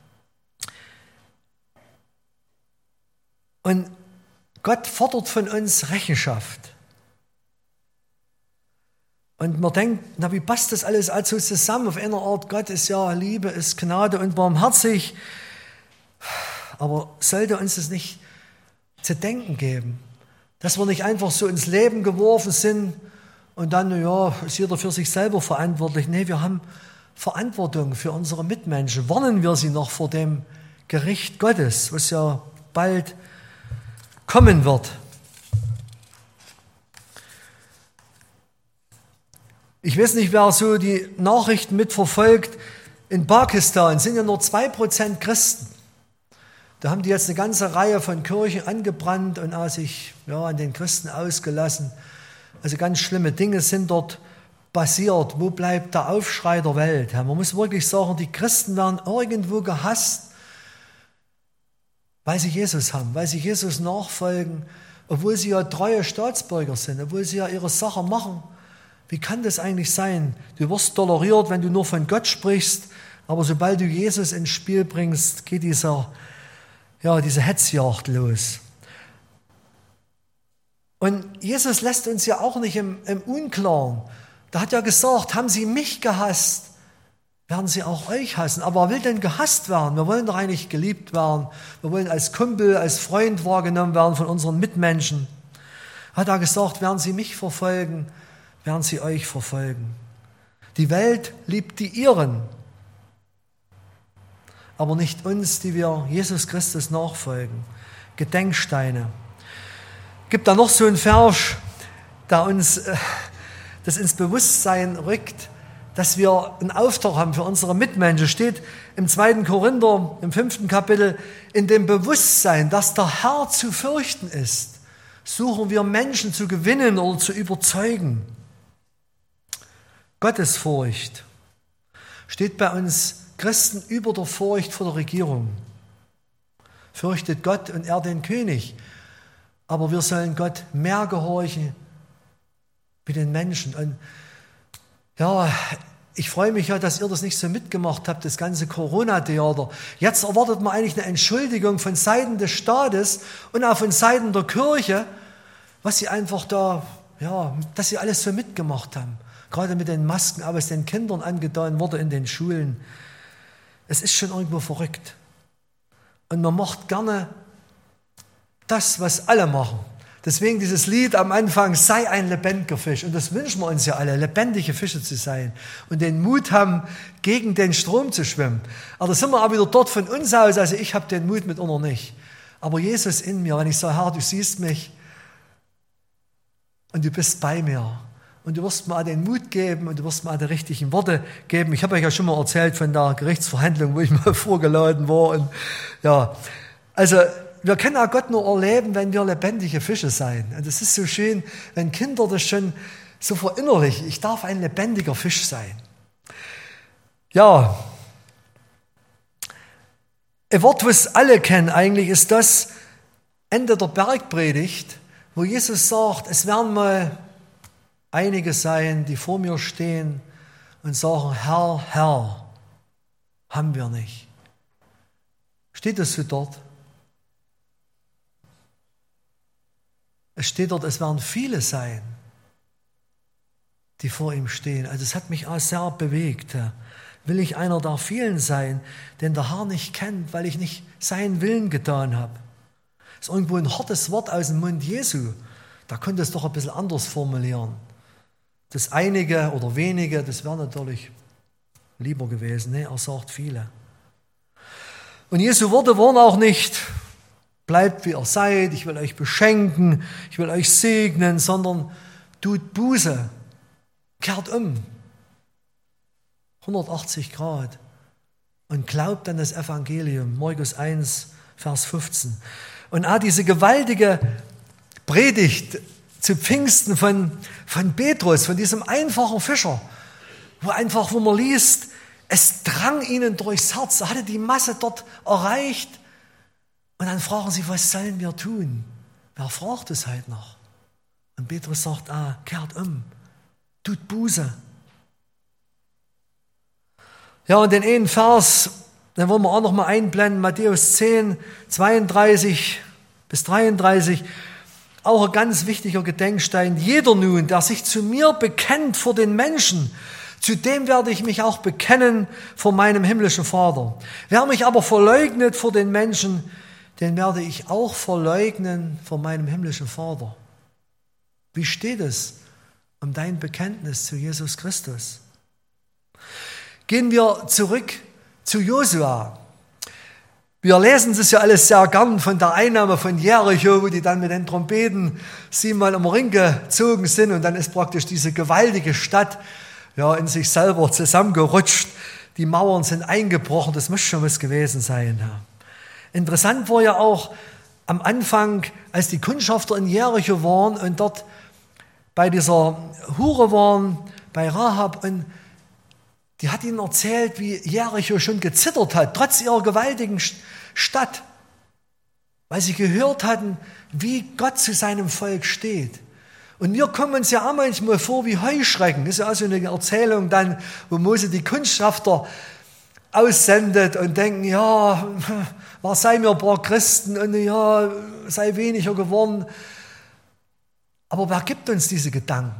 Und Gott fordert von uns Rechenschaft. Und man denkt, na, wie passt das alles also zusammen? Auf einer Art, Gott ist ja Liebe, ist Gnade und barmherzig. Aber sollte uns das nicht zu denken geben, dass wir nicht einfach so ins Leben geworfen sind und dann, na ja, ist jeder für sich selber verantwortlich. Nee, wir haben Verantwortung für unsere Mitmenschen. Warnen wir sie noch vor dem Gericht Gottes, was ja bald kommen wird. Ich weiß nicht, wer so die Nachrichten mitverfolgt. In Pakistan sind ja nur zwei Prozent Christen. Da haben die jetzt eine ganze Reihe von Kirchen angebrannt und auch sich ja, an den Christen ausgelassen. Also ganz schlimme Dinge sind dort passiert. Wo bleibt der Aufschrei der Welt? Man muss wirklich sagen, die Christen werden irgendwo gehasst, weil sie Jesus haben, weil sie Jesus nachfolgen, obwohl sie ja treue Staatsbürger sind, obwohl sie ja ihre Sache machen. Wie kann das eigentlich sein? Du wirst toleriert, wenn du nur von Gott sprichst, aber sobald du Jesus ins Spiel bringst, geht dieser, ja, diese Hetzjagd los. Und Jesus lässt uns ja auch nicht im, im Unklaren. Da hat ja gesagt, haben sie mich gehasst, werden sie auch euch hassen. Aber wer will denn gehasst werden? Wir wollen doch eigentlich geliebt werden. Wir wollen als Kumpel, als Freund wahrgenommen werden von unseren Mitmenschen. Hat er gesagt, werden sie mich verfolgen, werden sie euch verfolgen. Die Welt liebt die ihren, aber nicht uns, die wir Jesus Christus nachfolgen. Gedenksteine. Gibt da noch so einen Vers, der uns äh, das ins Bewusstsein rückt, dass wir einen Auftrag haben für unsere Mitmenschen. Steht im zweiten Korinther, im fünften Kapitel, in dem Bewusstsein, dass der Herr zu fürchten ist, suchen wir Menschen zu gewinnen oder zu überzeugen. Gottesfurcht steht bei uns Christen über der Furcht vor der Regierung. Fürchtet Gott und er den König. Aber wir sollen Gott mehr gehorchen wie den Menschen. Und ja, ich freue mich ja, dass ihr das nicht so mitgemacht habt, das ganze Corona-Theater. Jetzt erwartet man eigentlich eine Entschuldigung von Seiten des Staates und auch von Seiten der Kirche, was sie einfach da, ja, dass sie alles so mitgemacht haben. Gerade mit den Masken, aber es den Kindern angetan wurde in den Schulen. Es ist schon irgendwo verrückt. Und man macht gerne das, was alle machen. Deswegen dieses Lied am Anfang, sei ein lebendiger Fisch. Und das wünschen wir uns ja alle, lebendige Fische zu sein. Und den Mut haben, gegen den Strom zu schwimmen. Aber da sind wir auch wieder dort von uns aus. Also ich habe den Mut mitunter nicht. Aber Jesus in mir, wenn ich sage, Herr, du siehst mich und du bist bei mir. Und du wirst mir auch den Mut geben und du wirst mir auch die richtigen Worte geben. Ich habe euch ja schon mal erzählt von der Gerichtsverhandlung, wo ich mal vorgeladen war. Und ja, also wir können auch Gott nur erleben, wenn wir lebendige Fische sein. Und es ist so schön, wenn Kinder das schon so verinnerlichen. Ich darf ein lebendiger Fisch sein. Ja, ein Wort, was alle kennen eigentlich, ist das Ende der Bergpredigt, wo Jesus sagt, es werden mal einige sein, die vor mir stehen und sagen, Herr, Herr, haben wir nicht. Steht das so dort? Es steht dort, es werden viele sein, die vor ihm stehen. Also es hat mich auch sehr bewegt. Will ich einer der vielen sein, den der Herr nicht kennt, weil ich nicht seinen Willen getan habe? Das ist irgendwo ein hartes Wort aus dem Mund Jesu. Da könnte es doch ein bisschen anders formulieren. Das einige oder wenige, das wäre natürlich lieber gewesen. Nee, er sagt viele. Und Jesu Worte waren auch nicht, bleibt wie ihr seid, ich will euch beschenken, ich will euch segnen, sondern tut Buße, kehrt um, hundertachtzig Grad und glaubt an das Evangelium, Markus eins, Vers fünfzehn. Und auch diese gewaltige Predigt zu Pfingsten von, von Petrus, von diesem einfachen Fischer, wo einfach, wo man liest, es drang ihnen durchs Herz, er hatte die Masse dort erreicht. Und dann fragen sie, was sollen wir tun? Wer fragt es halt noch? Und Petrus sagt, ah, kehrt um, tut Buße. Ja, und den einen Vers, den wollen wir auch noch mal einblenden, Matthäus zehn, zweiunddreißig bis dreiunddreißig, auch ein ganz wichtiger Gedenkstein. Jeder nun, der sich zu mir bekennt vor den Menschen, zu dem werde ich mich auch bekennen vor meinem himmlischen Vater. Wer mich aber verleugnet vor den Menschen, den werde ich auch verleugnen vor meinem himmlischen Vater. Wie steht es um dein Bekenntnis zu Jesus Christus? Gehen wir zurück zu Josua. Wir lesen das ja alles sehr gern von der Einnahme von Jericho, wo die dann mit den Trompeten siebenmal um den Ring gezogen sind und dann ist praktisch diese gewaltige Stadt ja, in sich selber zusammengerutscht. Die Mauern sind eingebrochen, das muss schon was gewesen sein. Ja. Interessant war ja auch am Anfang, als die Kundschafter in Jericho waren und dort bei dieser Hure waren, bei Rahab, und die hat ihnen erzählt, wie Jericho schon gezittert hat, trotz ihrer gewaltigen Stadt, weil sie gehört hatten, wie Gott zu seinem Volk steht. Und wir kommen uns ja auch manchmal vor wie Heuschrecken. Das ist ja auch so eine Erzählung dann, wo Mose die Kundschafter aussendet und denken, ja, was sei mir ein paar Christen und ja, sei weniger geworden. Aber wer gibt uns diese Gedanken?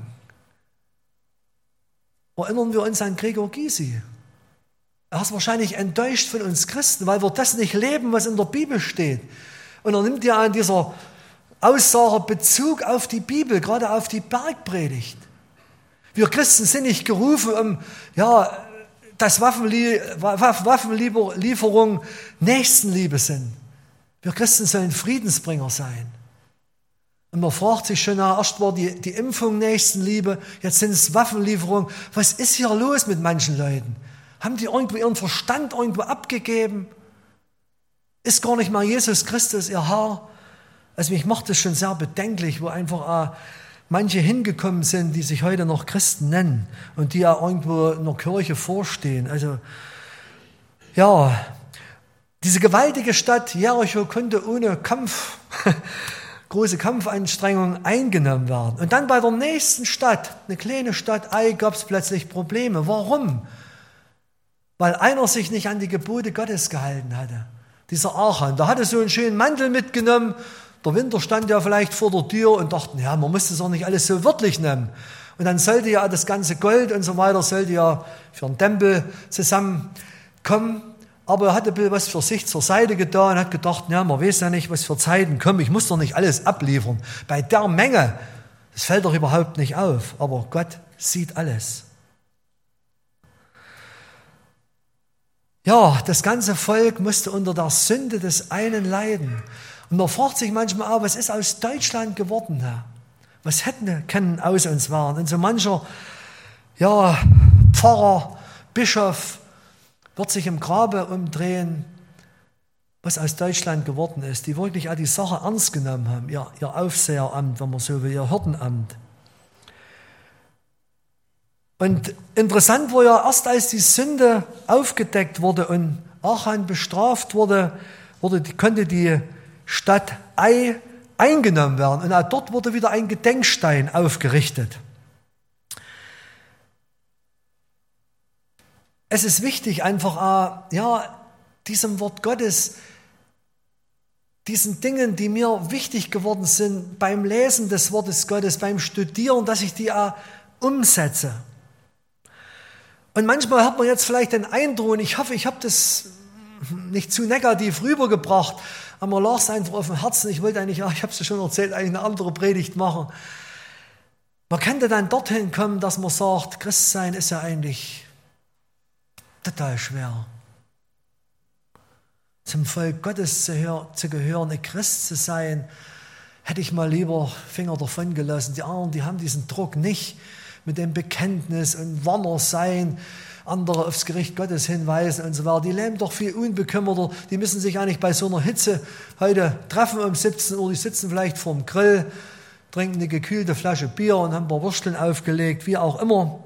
Erinnern wir uns an Gregor Gysi. Er ist wahrscheinlich enttäuscht von uns Christen, weil wir das nicht leben, was in der Bibel steht. Und er nimmt ja an dieser Aussage Bezug auf die Bibel, gerade auf die Bergpredigt. Wir Christen sind nicht gerufen, um ja, dass Waffenlie- Waffenlieferung Nächstenliebe sind. Wir Christen sollen Friedensbringer sein. Und man fragt sich schon, erst war die, die Impfung Nächstenliebe, jetzt sind es Waffenlieferungen. Was ist hier los mit manchen Leuten? Haben die irgendwo ihren Verstand irgendwo abgegeben? Ist gar nicht mal Jesus Christus ihr Herr? Also mich macht das schon sehr bedenklich, wo einfach auch manche hingekommen sind, die sich heute noch Christen nennen und die ja irgendwo in der Kirche vorstehen. Also ja, diese gewaltige Stadt Jericho konnte ohne Kampf, große Kampfanstrengungen eingenommen werden. Und dann bei der nächsten Stadt, eine kleine Stadt Ai, gab es plötzlich Probleme. Warum? Weil einer sich nicht an die Gebote Gottes gehalten hatte. Dieser Achan, der hatte so einen schönen Mantel mitgenommen. Der Winter stand ja vielleicht vor der Tür und dachten, ja, man muss das auch nicht alles so wörtlich nehmen. Und dann sollte ja das ganze Gold und so weiter, sollte ja für den Tempel zusammenkommen. Aber er hatte ein bisschen was für sich zur Seite getan und hat gedacht, ja, man weiß ja nicht, was für Zeiten kommen. Ich muss doch nicht alles abliefern. Bei der Menge, das fällt doch überhaupt nicht auf. Aber Gott sieht alles. Ja, das ganze Volk musste unter der Sünde des einen leiden. Und man fragt sich manchmal auch, was ist aus Deutschland geworden? Was hätten können aus uns werden? Und so mancher ja, Pfarrer, Bischof wird sich im Grabe umdrehen, was aus Deutschland geworden ist, die wirklich auch die Sache ernst genommen haben, ihr, ihr Aufseheramt, wenn man so will, ihr Hirtenamt. Und interessant war ja, erst als die Sünde aufgedeckt wurde und Achan bestraft wurde, wurde die, konnte die Stadt Ai eingenommen werden. Und auch dort wurde wieder ein Gedenkstein aufgerichtet. es ist wichtig, einfach ja, diesem Wort Gottes, diesen Dingen, die mir wichtig geworden sind, beim Lesen des Wortes Gottes, beim Studieren, dass ich die auch umsetze. Und manchmal hat man jetzt vielleicht den Eindruck, und ich hoffe, ich habe das nicht zu negativ rübergebracht, aber mir lag es einfach auf dem Herzen. Ich wollte eigentlich, ja, ich habe es ja schon erzählt, eigentlich eine andere Predigt machen. Man könnte dann dorthin kommen, dass man sagt, Christsein ist ja eigentlich total schwer. Zum Volk Gottes zu, hör, zu gehören, ein Christ zu sein, hätte ich mal lieber Finger davon gelassen. Die anderen, die haben diesen Druck nicht mit dem Bekenntnis und Warner sein, andere aufs Gericht Gottes hinweisen und so weiter. Die leben doch viel unbekümmerter. Die müssen sich eigentlich bei so einer Hitze heute treffen um siebzehn Uhr. Die sitzen vielleicht vorm Grill, trinken eine gekühlte Flasche Bier und haben ein paar Würsteln aufgelegt, wie auch immer.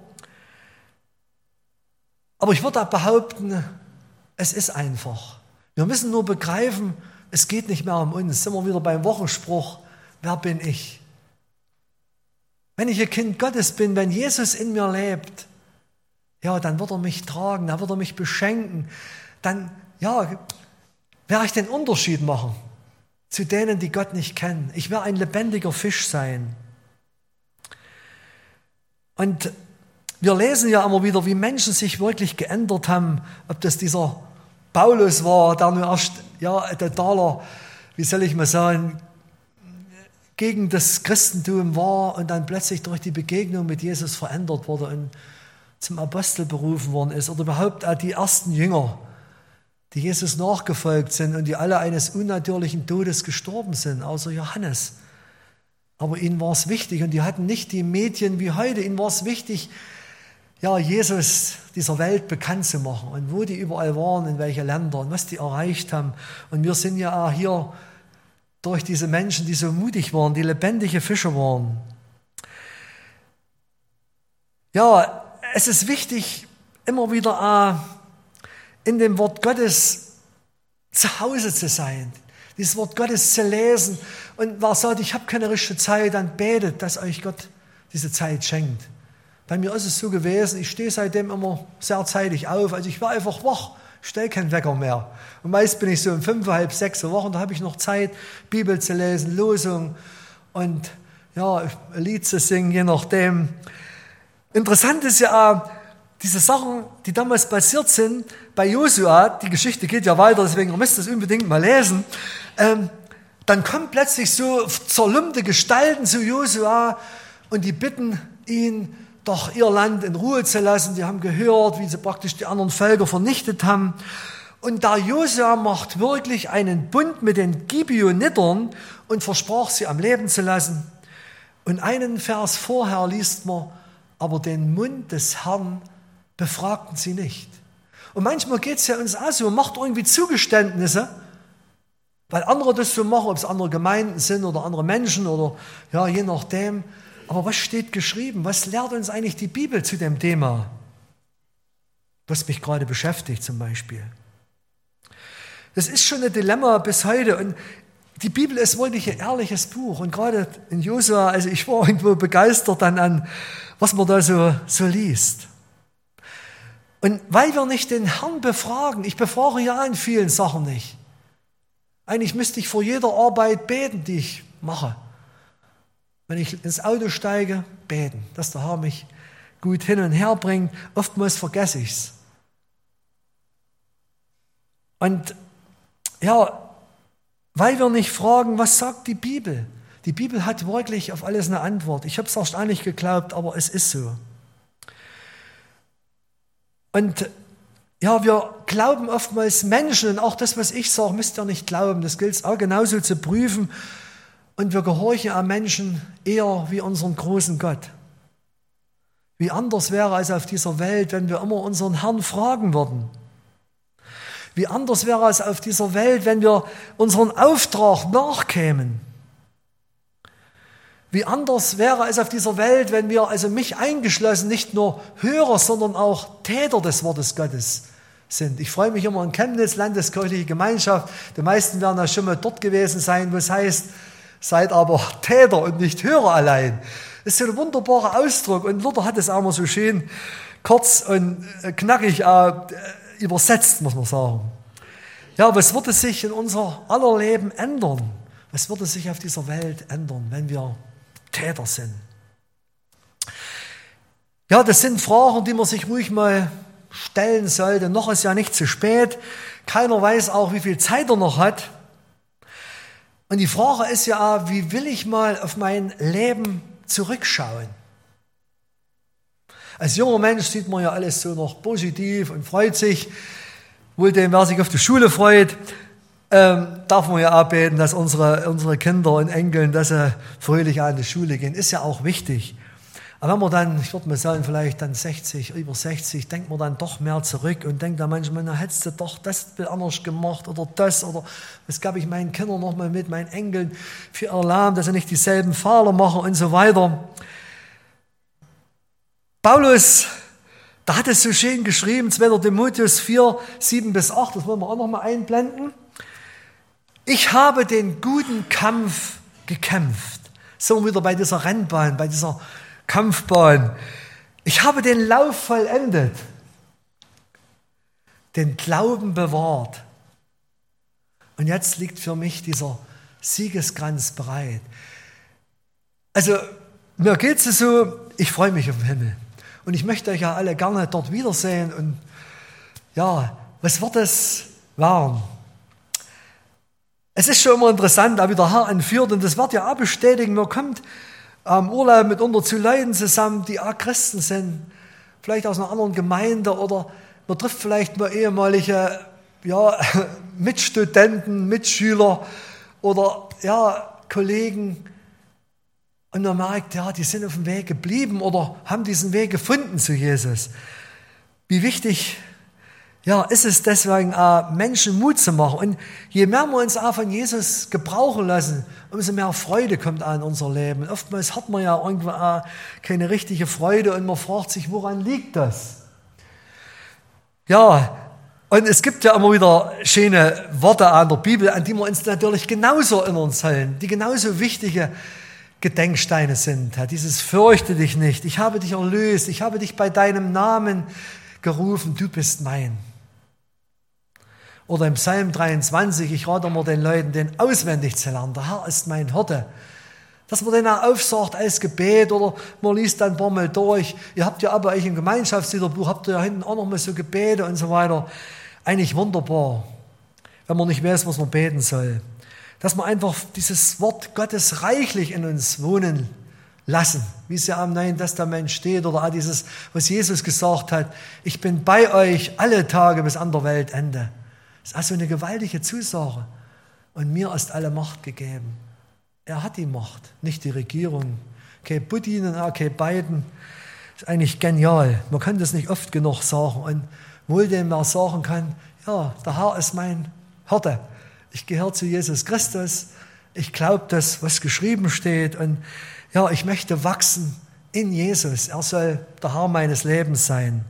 Aber ich würde auch behaupten, es ist einfach. Wir müssen nur begreifen, es geht nicht mehr um uns. Sind wir wieder beim Wochenspruch, wer bin ich? Wenn ich ein Kind Gottes bin, wenn Jesus in mir lebt, ja, dann wird er mich tragen, dann wird er mich beschenken. Dann, ja, werde ich den Unterschied machen zu denen, die Gott nicht kennen. Ich werde ein lebendiger Fisch sein. Und wir lesen ja immer wieder, wie Menschen sich wirklich geändert haben, ob das dieser Paulus war, der nur erst, ja, ein totaler, wie soll ich mal sagen, gegen das Christentum war und dann plötzlich durch die Begegnung mit Jesus verändert wurde und zum Apostel berufen worden ist. Oder überhaupt auch die ersten Jünger, die Jesus nachgefolgt sind und die alle eines unnatürlichen Todes gestorben sind, außer Johannes. Aber ihnen war es wichtig und die hatten nicht die Medien wie heute. Ihnen war es wichtig, ja, Jesus dieser Welt bekannt zu machen und wo die überall waren, in welche Länder und was die erreicht haben. Und wir sind ja auch hier durch diese Menschen, die so mutig waren, die lebendige Fischer waren. Ja, es ist wichtig, immer wieder auch in dem Wort Gottes zu Hause zu sein, dieses Wort Gottes zu lesen. Und wer sagt, ich habe keine richtige Zeit, dann betet, dass euch Gott diese Zeit schenkt. Bei mir ist es so gewesen, ich stehe seitdem immer sehr zeitig auf, also ich war einfach wach, stelle keinen Wecker mehr. Und meist bin ich so um fünf, halb sechs Uhr wach und da habe ich noch Zeit, Bibel zu lesen, Losung und ja, ein Lied zu singen, je nachdem. Interessant ist ja auch, diese Sachen, die damals passiert sind, bei Josua, die Geschichte geht ja weiter, deswegen ihr müsst das unbedingt mal lesen, ähm, dann kommen plötzlich so zerlumpte Gestalten zu Josua und die bitten ihn, doch ihr Land in Ruhe zu lassen. Die haben gehört, wie sie praktisch die anderen Völker vernichtet haben. Und da Josua macht wirklich einen Bund mit den Gibeonitern und versprach, sie am Leben zu lassen. Und einen Vers vorher liest man, aber den Mund des Herrn befragten sie nicht. Und manchmal geht es ja uns auch so, man macht irgendwie Zugeständnisse, weil andere das so machen, ob es andere Gemeinden sind oder andere Menschen oder ja, je nachdem. Aber was steht geschrieben? Was lehrt uns eigentlich die Bibel zu dem Thema? Was mich gerade beschäftigt zum Beispiel. Das ist schon ein Dilemma bis heute. Und die Bibel ist wirklich ein ehrliches Buch. Und gerade in Josua, also ich war irgendwo begeistert dann an, was man da so, so liest. Und weil wir nicht den Herrn befragen, ich befrage ja in vielen Sachen nicht. Eigentlich müsste ich vor jeder Arbeit beten, die ich mache. Wenn ich ins Auto steige, beten, dass der Herr mich gut hin und her bringt. Oftmals vergesse ich es. Und ja, weil wir nicht fragen, was sagt die Bibel? Die Bibel hat wirklich auf alles eine Antwort. Ich habe es erst auch nicht geglaubt, aber es ist so. Und ja, wir glauben oftmals Menschen und auch das, was ich sage, müsst ihr nicht glauben. Das gilt es auch genauso zu prüfen. Und wir gehorchen an Menschen eher wie unseren großen Gott. Wie anders wäre es auf dieser Welt, wenn wir immer unseren Herrn fragen würden. Wie anders wäre es auf dieser Welt, wenn wir unseren Auftrag nachkämen. Wie anders wäre es auf dieser Welt, wenn wir, also mich eingeschlossen, nicht nur Hörer, sondern auch Täter des Wortes Gottes sind. Ich freue mich immer in Chemnitz, Landeskirchliche Gemeinschaft. Die meisten werden ja schon mal dort gewesen sein, wo es heißt, seid aber Täter und nicht Hörer allein. Das ist so ein wunderbarer Ausdruck und Luther hat es auch mal so schön kurz und knackig äh, übersetzt, muss man sagen. Ja, was würde sich in unser aller Leben ändern? Was würde sich auf dieser Welt ändern, wenn wir Täter sind? Ja, das sind Fragen, die man sich ruhig mal stellen sollte. Noch ist ja nicht zu spät. Keiner weiß auch, wie viel Zeit er noch hat. Und die Frage ist ja, wie will ich mal auf mein Leben zurückschauen? Als junger Mensch sieht man ja alles so noch positiv und freut sich. Wohl dem, wer sich auf die Schule freut, ähm, darf man ja auch beten, dass unsere, unsere Kinder und Enkeln, dass sie fröhlich an die Schule gehen. Ist ja auch wichtig. Aber wenn man dann, ich würde mal sagen, vielleicht dann sechzig, über sechzig, denkt man dann doch mehr zurück und denkt dann manchmal, na, hättest du doch das anders gemacht oder das oder was gab ich meinen Kindern noch mal mit, meinen Enkeln für Alarm, dass sie nicht dieselben Fehler machen und so weiter. Paulus, da hat es so schön geschrieben, zweiter Timotheus vier, sieben bis acht, das wollen wir auch noch mal einblenden. Ich habe den guten Kampf gekämpft. So wieder bei dieser Rennbahn, bei dieser Kampfbahn. Ich habe den Lauf vollendet, den Glauben bewahrt. Und jetzt liegt für mich dieser Siegeskranz bereit. Also mir geht es so, ich freue mich auf den Himmel. Und ich möchte euch ja alle gerne dort wiedersehen. Und ja, was wird es werden? Es ist schon immer interessant, wie der Herr anführt. Und das wird ja auch bestätigen. Man kommt am Urlaub mitunter zu Leuten zusammen, die auch Christen sind. Vielleicht aus einer anderen Gemeinde. Oder man trifft vielleicht mal ehemalige ja, Mitstudenten, Mitschüler oder ja, Kollegen. Und man merkt, ja, die sind auf dem Weg geblieben oder haben diesen Weg gefunden zu Jesus. Wie wichtig ja, ist es deswegen, auch Menschen Mut zu machen. Und je mehr wir uns auch von Jesus gebrauchen lassen, umso mehr Freude kommt an unser Leben. Und oftmals hat man ja irgendwo auch keine richtige Freude und man fragt sich, woran liegt das? Ja, und es gibt ja immer wieder schöne Worte an der Bibel, an die wir uns natürlich genauso erinnern sollen, die genauso wichtige Gedenksteine sind. Dieses fürchte dich nicht, ich habe dich erlöst, ich habe dich bei deinem Namen gerufen, du bist mein. Oder im Psalm dreiundzwanzig, ich rate immer den Leuten, den auswendig zu lernen, der Herr ist mein Hirte. Dass man den auch aufsagt als Gebet oder man liest dann ein paar Mal durch. Ihr habt ja aber euch im Gemeinschaftsliederbuch, habt ihr ja hinten auch noch mal so Gebete und so weiter. Eigentlich wunderbar, wenn man nicht weiß, was man beten soll. Dass man einfach dieses Wort Gottes reichlich in uns wohnen lassen, wie es ja im Neuen Testament steht oder auch dieses, was Jesus gesagt hat, ich bin bei euch alle Tage bis an der Weltende. Das ist also eine gewaltige Zusage und mir ist alle Macht gegeben. Er hat die Macht, nicht die Regierung. Kein Putin und auch kein Biden. Das ist eigentlich genial. Man kann das nicht oft genug sagen und wohl dem wer sagen kann, ja, der Herr ist mein Hirte. Ich gehöre zu Jesus Christus. Ich glaube das, was geschrieben steht und ja, ich möchte wachsen in Jesus. Er soll der Herr meines Lebens sein.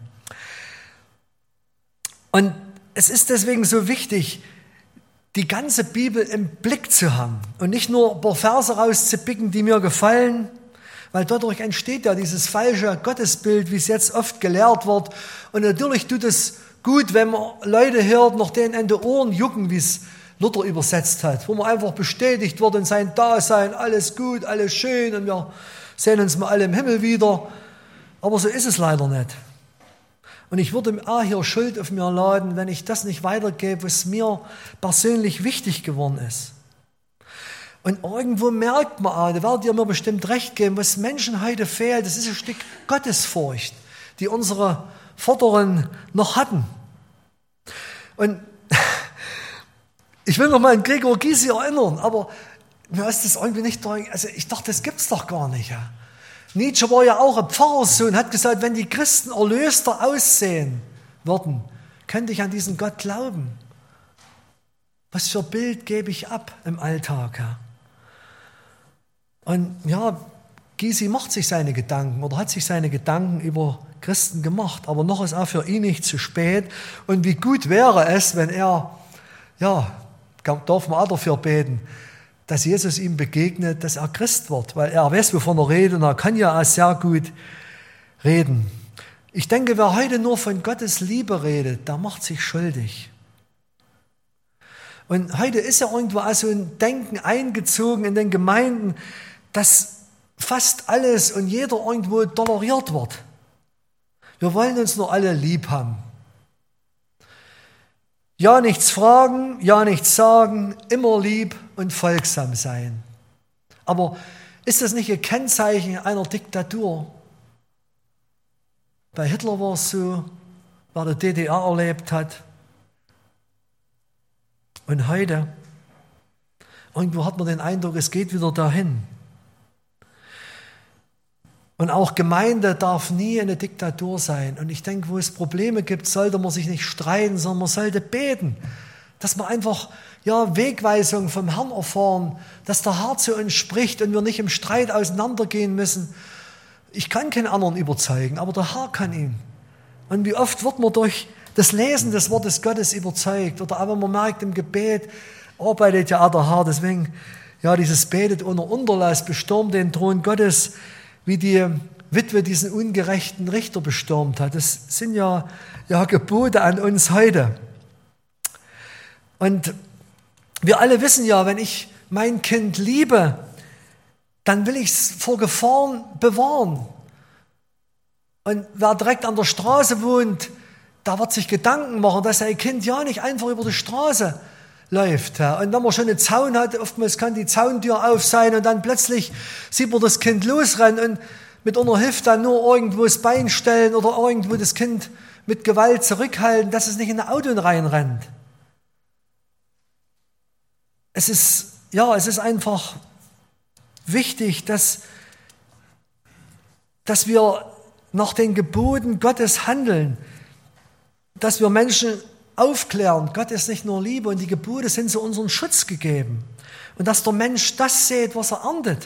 Und es ist deswegen so wichtig, die ganze Bibel im Blick zu haben und nicht nur ein paar Verse rauszupicken, die mir gefallen, weil dadurch entsteht ja dieses falsche Gottesbild, wie es jetzt oft gelehrt wird. Und natürlich tut es gut, wenn man Leute hört, noch denen an die Ohren jucken, wie es Luther übersetzt hat, wo man einfach bestätigt wird in sein Dasein, alles gut, alles schön und wir sehen uns mal alle im Himmel wieder. Aber so ist es leider nicht. Und ich würde auch hier Schuld auf mir laden, wenn ich das nicht weitergebe, was mir persönlich wichtig geworden ist. Und irgendwo merkt man auch, da werdet ihr mir bestimmt recht geben, was Menschen heute fehlt, das ist ein Stück Gottesfurcht, die unsere Vorderen noch hatten. Und ich will noch mal an Gregor Gysi erinnern, aber mir ist das irgendwie nicht, also ich dachte, das gibt's doch gar nicht. Ja. Nietzsche war ja auch ein Pfarrerssohn, hat gesagt, wenn die Christen erlöster aussehen würden, könnte ich an diesen Gott glauben. Was für ein Bild gebe ich ab im Alltag? Ja. Und ja, Gysi macht sich seine Gedanken oder hat sich seine Gedanken über Christen gemacht, aber noch ist auch für ihn nicht zu spät. Und wie gut wäre es, wenn er, ja, darf man auch dafür beten, dass Jesus ihm begegnet, dass er Christ wird, weil er weiß, wovon er redet und er kann ja auch sehr gut reden. Ich denke, wer heute nur von Gottes Liebe redet, der macht sich schuldig. Und heute ist ja irgendwo auch so ein Denken eingezogen in den Gemeinden, dass fast alles und jeder irgendwo toleriert wird. Wir wollen uns nur alle lieb haben. Ja, nichts fragen, ja, nichts sagen, immer lieb und folgsam sein. Aber ist das nicht ein Kennzeichen einer Diktatur? Bei Hitler war es so, wer die D D R erlebt hat. Und heute, irgendwo hat man den Eindruck, es geht wieder dahin. Und auch Gemeinde darf nie eine Diktatur sein. Und ich denke, wo es Probleme gibt, sollte man sich nicht streiten, sondern man sollte beten, dass man einfach ja, Wegweisung vom Herrn erfahren, dass der Herr zu uns spricht und wir nicht im Streit auseinandergehen müssen. Ich kann keinen anderen überzeugen, aber der Herr kann ihn. Und wie oft wird man durch das Lesen des Wortes Gottes überzeugt oder aber man merkt, im Gebet arbeitet ja auch der Herr. Deswegen, ja, dieses Betet ohne Unterlass bestürmt den Thron Gottes, wie die Witwe diesen ungerechten Richter bestürmt hat. Das sind ja, ja Gebote an uns heute. Und wir alle wissen ja, wenn ich mein Kind liebe, dann will ich es vor Gefahren bewahren. Und wer direkt an der Straße wohnt, da wird sich Gedanken machen, dass sein Kind ja nicht einfach über die Straße läuft. Und wenn man schon einen Zaun hat, oftmals kann die Zauntür auf sein und dann plötzlich sieht man das Kind losrennen und mit einer Hilfe dann nur irgendwo das Bein stellen oder irgendwo das Kind mit Gewalt zurückhalten, dass es nicht in ein Auto reinrennt. Es ist, ja, es ist einfach wichtig, dass, dass wir nach den Geboten Gottes handeln, dass wir Menschen aufklären, Gott ist nicht nur Liebe und die Gebote sind zu unserem Schutz gegeben. Und dass der Mensch das sieht, was er erntet.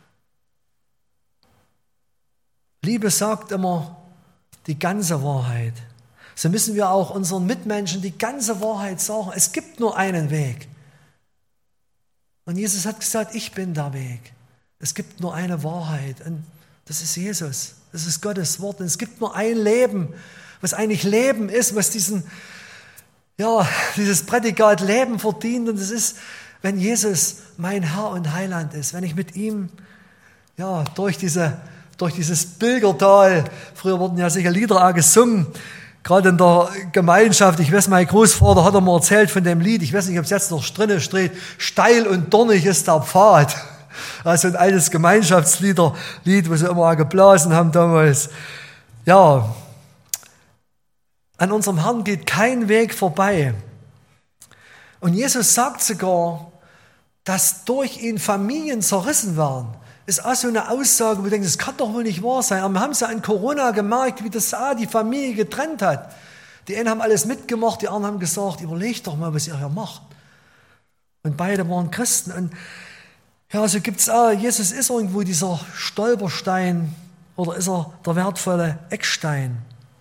Liebe sagt immer die ganze Wahrheit. So müssen wir auch unseren Mitmenschen die ganze Wahrheit sagen. Es gibt nur einen Weg. Und Jesus hat gesagt, ich bin der Weg. Es gibt nur eine Wahrheit und das ist Jesus. Das ist Gottes Wort. Und es gibt nur ein Leben, was eigentlich Leben ist, was diesen Ja, dieses Prädikat Leben verdient und es ist, wenn Jesus mein Herr und Heiland ist, wenn ich mit ihm ja, durch, diese, durch dieses Pilgertal, früher wurden ja sicher Lieder auch gesungen, gerade in der Gemeinschaft, ich weiß, mein Großvater hat mir erzählt von dem Lied, ich weiß nicht, ob es jetzt noch drin steht, steil und dornig ist der Pfad. Also ein altes Gemeinschaftslieder, Lied, was sie immer auch geblasen haben damals. Ja, an unserem Herrn geht kein Weg vorbei. Und Jesus sagt sogar, dass durch ihn Familien zerrissen werden. Ist auch so eine Aussage, wo wir denken, das kann doch wohl nicht wahr sein. Aber wir haben es ja an Corona gemerkt, wie das auch die Familie getrennt hat. Die einen haben alles mitgemacht, die anderen haben gesagt, überlegt doch mal, was ihr hier macht. Und beide waren Christen. Und ja, so gibt es auch, Jesus ist irgendwo dieser Stolperstein oder ist er der wertvolle Eckstein.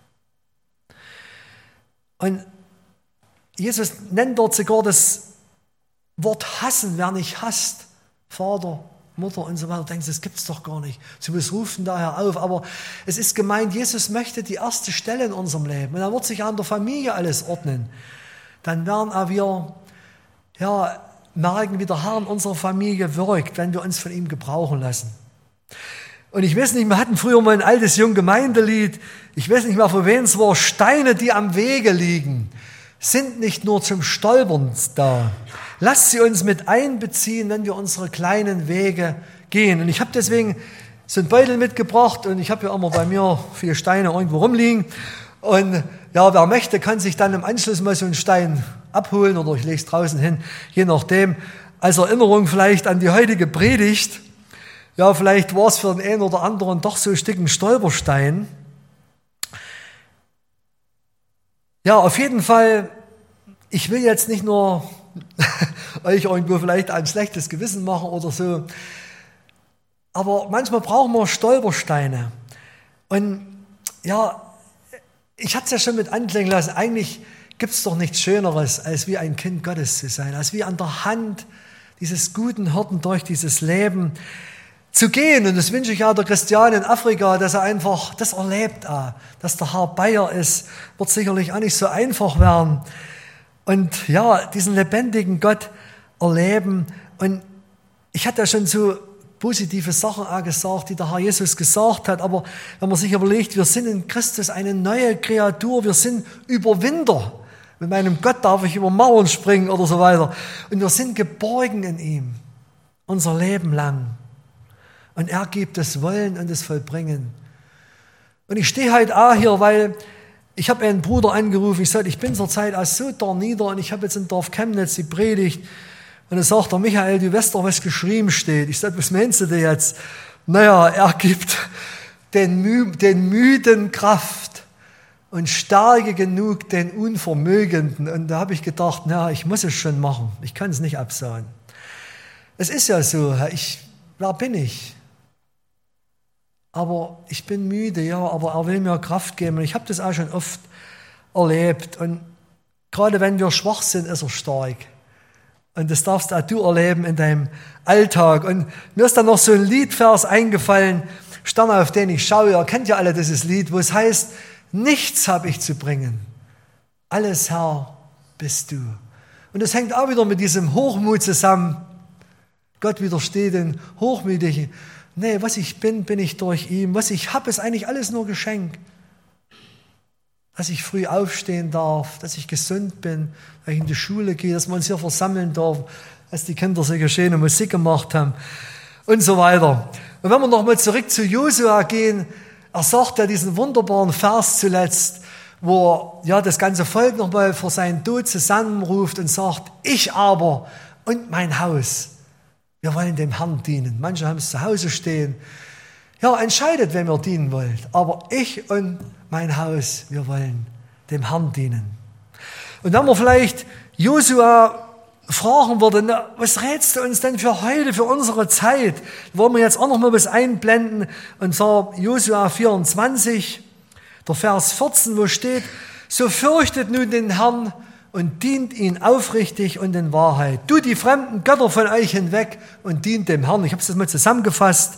Und Jesus nennt dort sogar das Wort hassen, wer nicht hasst, Vater, Mutter und so weiter. Du denkst, das gibt es doch gar nicht. Sie rufen daher auf. Aber es ist gemeint, Jesus möchte die erste Stelle in unserem Leben. Und dann wird sich an der Familie alles ordnen. Dann werden auch wir ja, merken, wie der Herr in unserer Familie wirkt, wenn wir uns von ihm gebrauchen lassen. Und ich weiß nicht, wir hatten früher mal ein altes Junggemeindelied, ich weiß nicht mehr, von wem es war, Steine, die am Wege liegen, sind nicht nur zum Stolpern da. Lasst sie uns mit einbeziehen, wenn wir unsere kleinen Wege gehen. Und ich habe deswegen so einen Beutel mitgebracht und ich habe ja immer bei mir vier Steine irgendwo rumliegen. Und ja, wer möchte, kann sich dann im Anschluss mal so einen Stein abholen oder ich lege es draußen hin, je nachdem. Als Erinnerung vielleicht an die heutige Predigt. Ja, vielleicht war es für den einen oder anderen doch so ein Stück ein Stolperstein. Ja, auf jeden Fall, ich will jetzt nicht nur euch irgendwo vielleicht ein schlechtes Gewissen machen oder so, aber manchmal brauchen wir Stolpersteine. Und ja, ich hatte es ja schon mit anklingen lassen, eigentlich gibt es doch nichts Schöneres, als wie ein Kind Gottes zu sein, als wie an der Hand dieses guten Hirten durch dieses Leben zu gehen. Und das wünsche ich auch der Christian in Afrika, dass er einfach das erlebt, auch, dass der Herr bei ihr ist. Wird sicherlich auch nicht so einfach werden. Und ja, diesen lebendigen Gott erleben. Und ich hatte ja schon so positive Sachen auch gesagt, die der Herr Jesus gesagt hat. Aber wenn man sich überlegt, wir sind in Christus eine neue Kreatur, wir sind Überwinder. Mit meinem Gott darf ich über Mauern springen oder so weiter. Und wir sind geborgen in ihm, unser Leben lang. Und er gibt das Wollen und das Vollbringen. Und ich stehe heute auch hier, weil ich habe einen Bruder angerufen. Ich sagte, ich bin zurzeit auch so da nieder und ich habe jetzt in Dorf Chemnitz die Predigt. Und dann sagt er, Michael, du weißt doch, was geschrieben steht. Ich sagte, was meinst du denn jetzt? Naja, er gibt den, Mü- den Müden Kraft und starke genug den Unvermögenden. Und da habe ich gedacht, na, ich muss es schon machen. Ich kann es nicht absagen. Es ist ja so, ich, wer bin ich? Aber ich bin müde, ja, aber er will mir Kraft geben. Und ich habe das auch schon oft erlebt. Und gerade wenn wir schwach sind, ist er stark. Und das darfst auch du erleben in deinem Alltag. Und mir ist dann noch so ein Liedvers eingefallen, Sterne, auf den ich schaue. Ihr kennt ja alle dieses Lied, wo es heißt, nichts habe ich zu bringen. Alles, Herr, bist du. Und das hängt auch wieder mit diesem Hochmut zusammen. Gott widersteht den Hochmütigen. Nee, was ich bin, bin ich durch ihn. Was ich habe, ist eigentlich alles nur Geschenk. Dass ich früh aufstehen darf, dass ich gesund bin, dass ich in die Schule gehe, dass wir uns hier versammeln dürfen, dass die Kinder so schöne Musik gemacht haben und so weiter. Und wenn wir nochmal zurück zu Josua gehen, er sagt ja diesen wunderbaren Vers zuletzt, wo er ja, das ganze Volk nochmal vor seinen Tod zusammenruft und sagt, ich aber und mein Haus, wir wollen dem Herrn dienen. Manche haben es zu Hause stehen. Ja, entscheidet, wem ihr dienen wollt. Aber ich und mein Haus, wir wollen dem Herrn dienen. Und wenn wir vielleicht Josua fragen würden, na, was rätst du uns denn für heute, für unsere Zeit? Da wollen wir jetzt auch noch mal was einblenden. Und zwar Josua vierundzwanzig, der Vers vierzehn, wo steht, so fürchtet nun den Herrn und dient ihn aufrichtig und in Wahrheit. Du die fremden Götter von euch hinweg und dient dem Herrn. Ich habe es das mal zusammengefasst.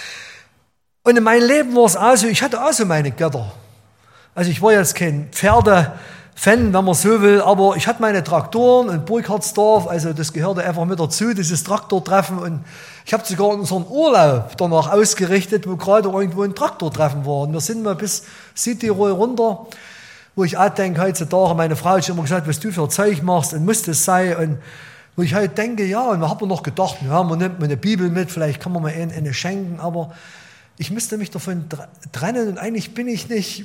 Und in meinem Leben war es auch so, ich hatte auch so meine Götter. Also ich war jetzt kein Pferde-Fan, wenn man so will, aber ich hatte meine Traktoren in Burkhardsdorf, also das gehörte einfach mit dazu, dieses Traktortreffen. Und ich habe sogar unseren Urlaub danach ausgerichtet, wo gerade irgendwo ein Traktortreffen war. Und wir sind mal bis Südtirol runter, wo ich auch denke, heutzutage, meine Frau hat schon immer gesagt, was du für Zeug machst und muss das sein. Und wo ich halt denke, ja, und da hat man noch gedacht, ja, man nimmt mal eine Bibel mit, vielleicht kann man mal eine, eine schenken, aber ich müsste mich davon trennen und eigentlich bin ich nicht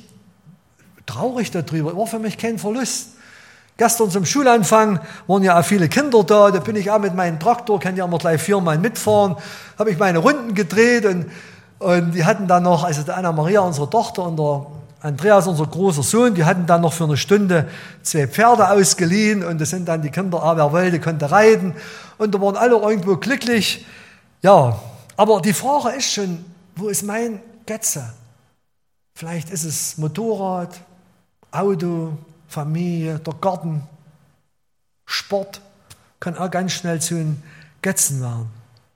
traurig darüber. War für mich kein Verlust. Gestern zum Schulanfang waren ja auch viele Kinder da, da bin ich auch mit meinem Traktor, kann ja immer gleich viermal mitfahren, habe ich meine Runden gedreht und, und die hatten dann noch, also der Anna-Maria, unsere Tochter, und der Andreas, unser großer Sohn, die hatten dann noch für eine Stunde zwei Pferde ausgeliehen und das sind dann die Kinder, ah, wer wollte, konnte reiten und da waren alle irgendwo glücklich. Ja, aber die Frage ist schon, wo ist mein Götze? Vielleicht ist es Motorrad, Auto, Familie, der Garten, Sport, kann auch ganz schnell zu einem Götzen werden.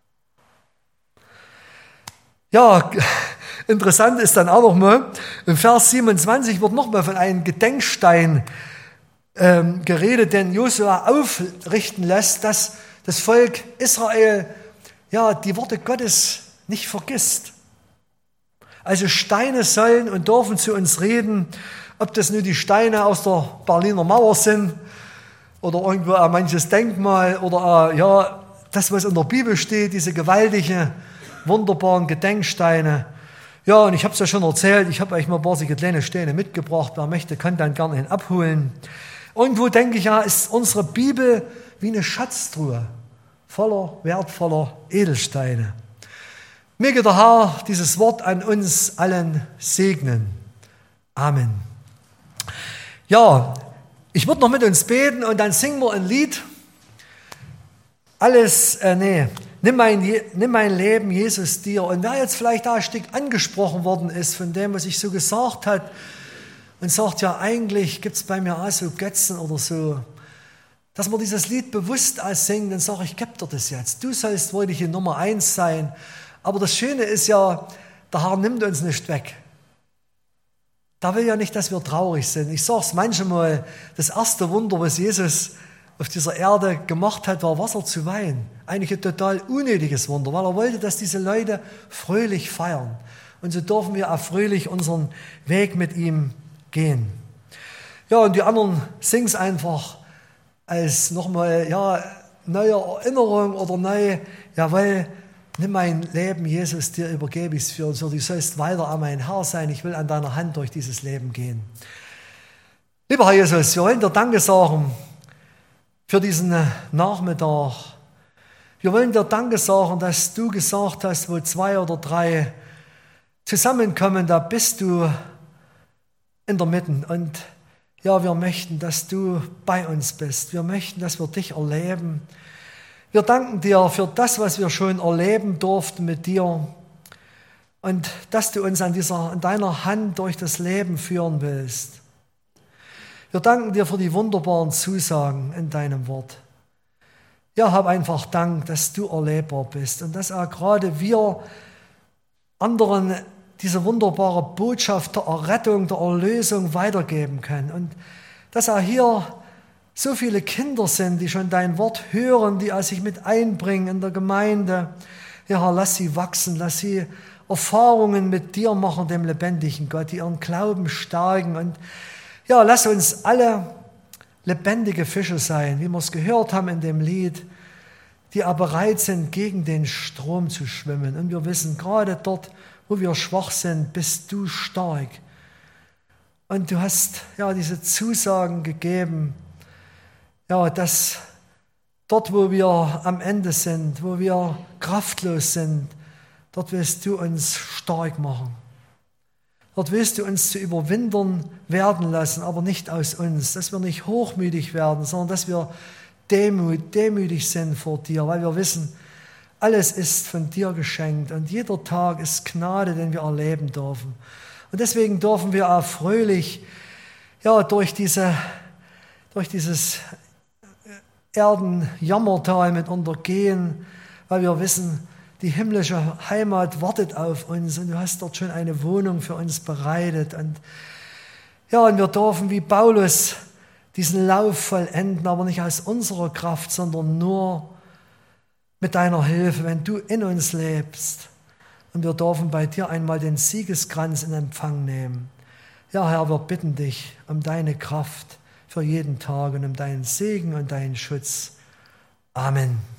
Ja, interessant ist dann auch noch mal, im Vers siebenundzwanzig wird noch mal von einem Gedenkstein ähm, geredet, den Josua aufrichten lässt, dass das Volk Israel ja die Worte Gottes nicht vergisst. Also Steine sollen und dürfen zu uns reden, ob das nur die Steine aus der Berliner Mauer sind oder irgendwo auch manches Denkmal oder auch, ja, das, was in der Bibel steht, diese gewaltigen, wunderbaren Gedenksteine. Ja, und ich habe es ja schon erzählt, ich habe euch mal ein paar solche kleine Steine mitgebracht, wer möchte, kann dann gerne ihn abholen. Irgendwo denke ich ja, ist unsere Bibel wie eine Schatztruhe voller wertvoller Edelsteine. Möge der Herr dieses Wort an uns allen segnen. Amen. Ja, ich würde noch mit uns beten und dann singen wir ein Lied. Alles, äh, nee, nimm mein, nimm mein Leben, Jesus, dir. Und wer jetzt vielleicht da ein Stück angesprochen worden ist von dem, was ich so gesagt habe und sagt, ja, eigentlich gibt es bei mir auch so Götzen oder so, dass man dieses Lied bewusst aussingen, dann sage ich, gib dir das jetzt. Du sollst wohl die Nummer eins sein. Aber das Schöne ist ja, der Herr nimmt uns nicht weg. Der will ja nicht, dass wir traurig sind. Ich sage es manchmal, das erste Wunder, was Jesus auf dieser Erde gemacht hat, war Wasser zu Wein. Eigentlich ein total unnötiges Wunder, weil er wollte, dass diese Leute fröhlich feiern. Und so dürfen wir auch fröhlich unseren Weg mit ihm gehen. Ja, und die anderen singen es einfach als nochmal, ja, neue Erinnerung oder neu, jawohl, nimm mein Leben, Jesus, dir übergebe ich es für uns. Du sollst weiter an mein Herr sein. Ich will an deiner Hand durch dieses Leben gehen. Lieber Herr Jesus, wir wollen dir Danke sagen für diesen Nachmittag. Wir wollen dir Danke sagen, dass du gesagt hast, wo zwei oder drei zusammenkommen, da bist du in der Mitte. Und ja, wir möchten, dass du bei uns bist. Wir möchten, dass wir dich erleben. Wir danken dir für das, was wir schon erleben durften mit dir und dass du uns an, dieser, an deiner Hand durch das Leben führen willst. Wir danken dir für die wunderbaren Zusagen in deinem Wort. Ja, hab einfach Dank, dass du erlebbar bist und dass auch gerade wir anderen diese wunderbare Botschaft der Errettung, der Erlösung weitergeben können. Und dass auch hier so viele Kinder sind, die schon dein Wort hören, die sich mit einbringen in der Gemeinde. Ja, Herr, lass sie wachsen, lass sie Erfahrungen mit dir machen, dem lebendigen Gott, die ihren Glauben stärken. Und ja, lass uns alle lebendige Fische sein, wie wir es gehört haben in dem Lied, die auch bereit sind, gegen den Strom zu schwimmen. Und wir wissen, gerade dort, wo wir schwach sind, bist du stark. Und du hast ja diese Zusagen gegeben, ja, dass dort, wo wir am Ende sind, wo wir kraftlos sind, dort willst du uns stark machen. Dort willst du uns zu Überwindern werden lassen, aber nicht aus uns, dass wir nicht hochmütig werden, sondern dass wir demüt, demütig sind vor dir, weil wir wissen, alles ist von dir geschenkt und jeder Tag ist Gnade, den wir erleben dürfen. Und deswegen dürfen wir auch fröhlich ja, durch, diese, durch dieses Erdenjammertal mitunter gehen, weil wir wissen, die himmlische Heimat wartet auf uns und du hast dort schon eine Wohnung für uns bereitet. Und ja, und wir dürfen wie Paulus diesen Lauf vollenden, aber nicht aus unserer Kraft, sondern nur mit deiner Hilfe, wenn du in uns lebst. Und wir dürfen bei dir einmal den Siegeskranz in Empfang nehmen. Ja, Herr, wir bitten dich um deine Kraft für jeden Tag und um deinen Segen und deinen Schutz. Amen.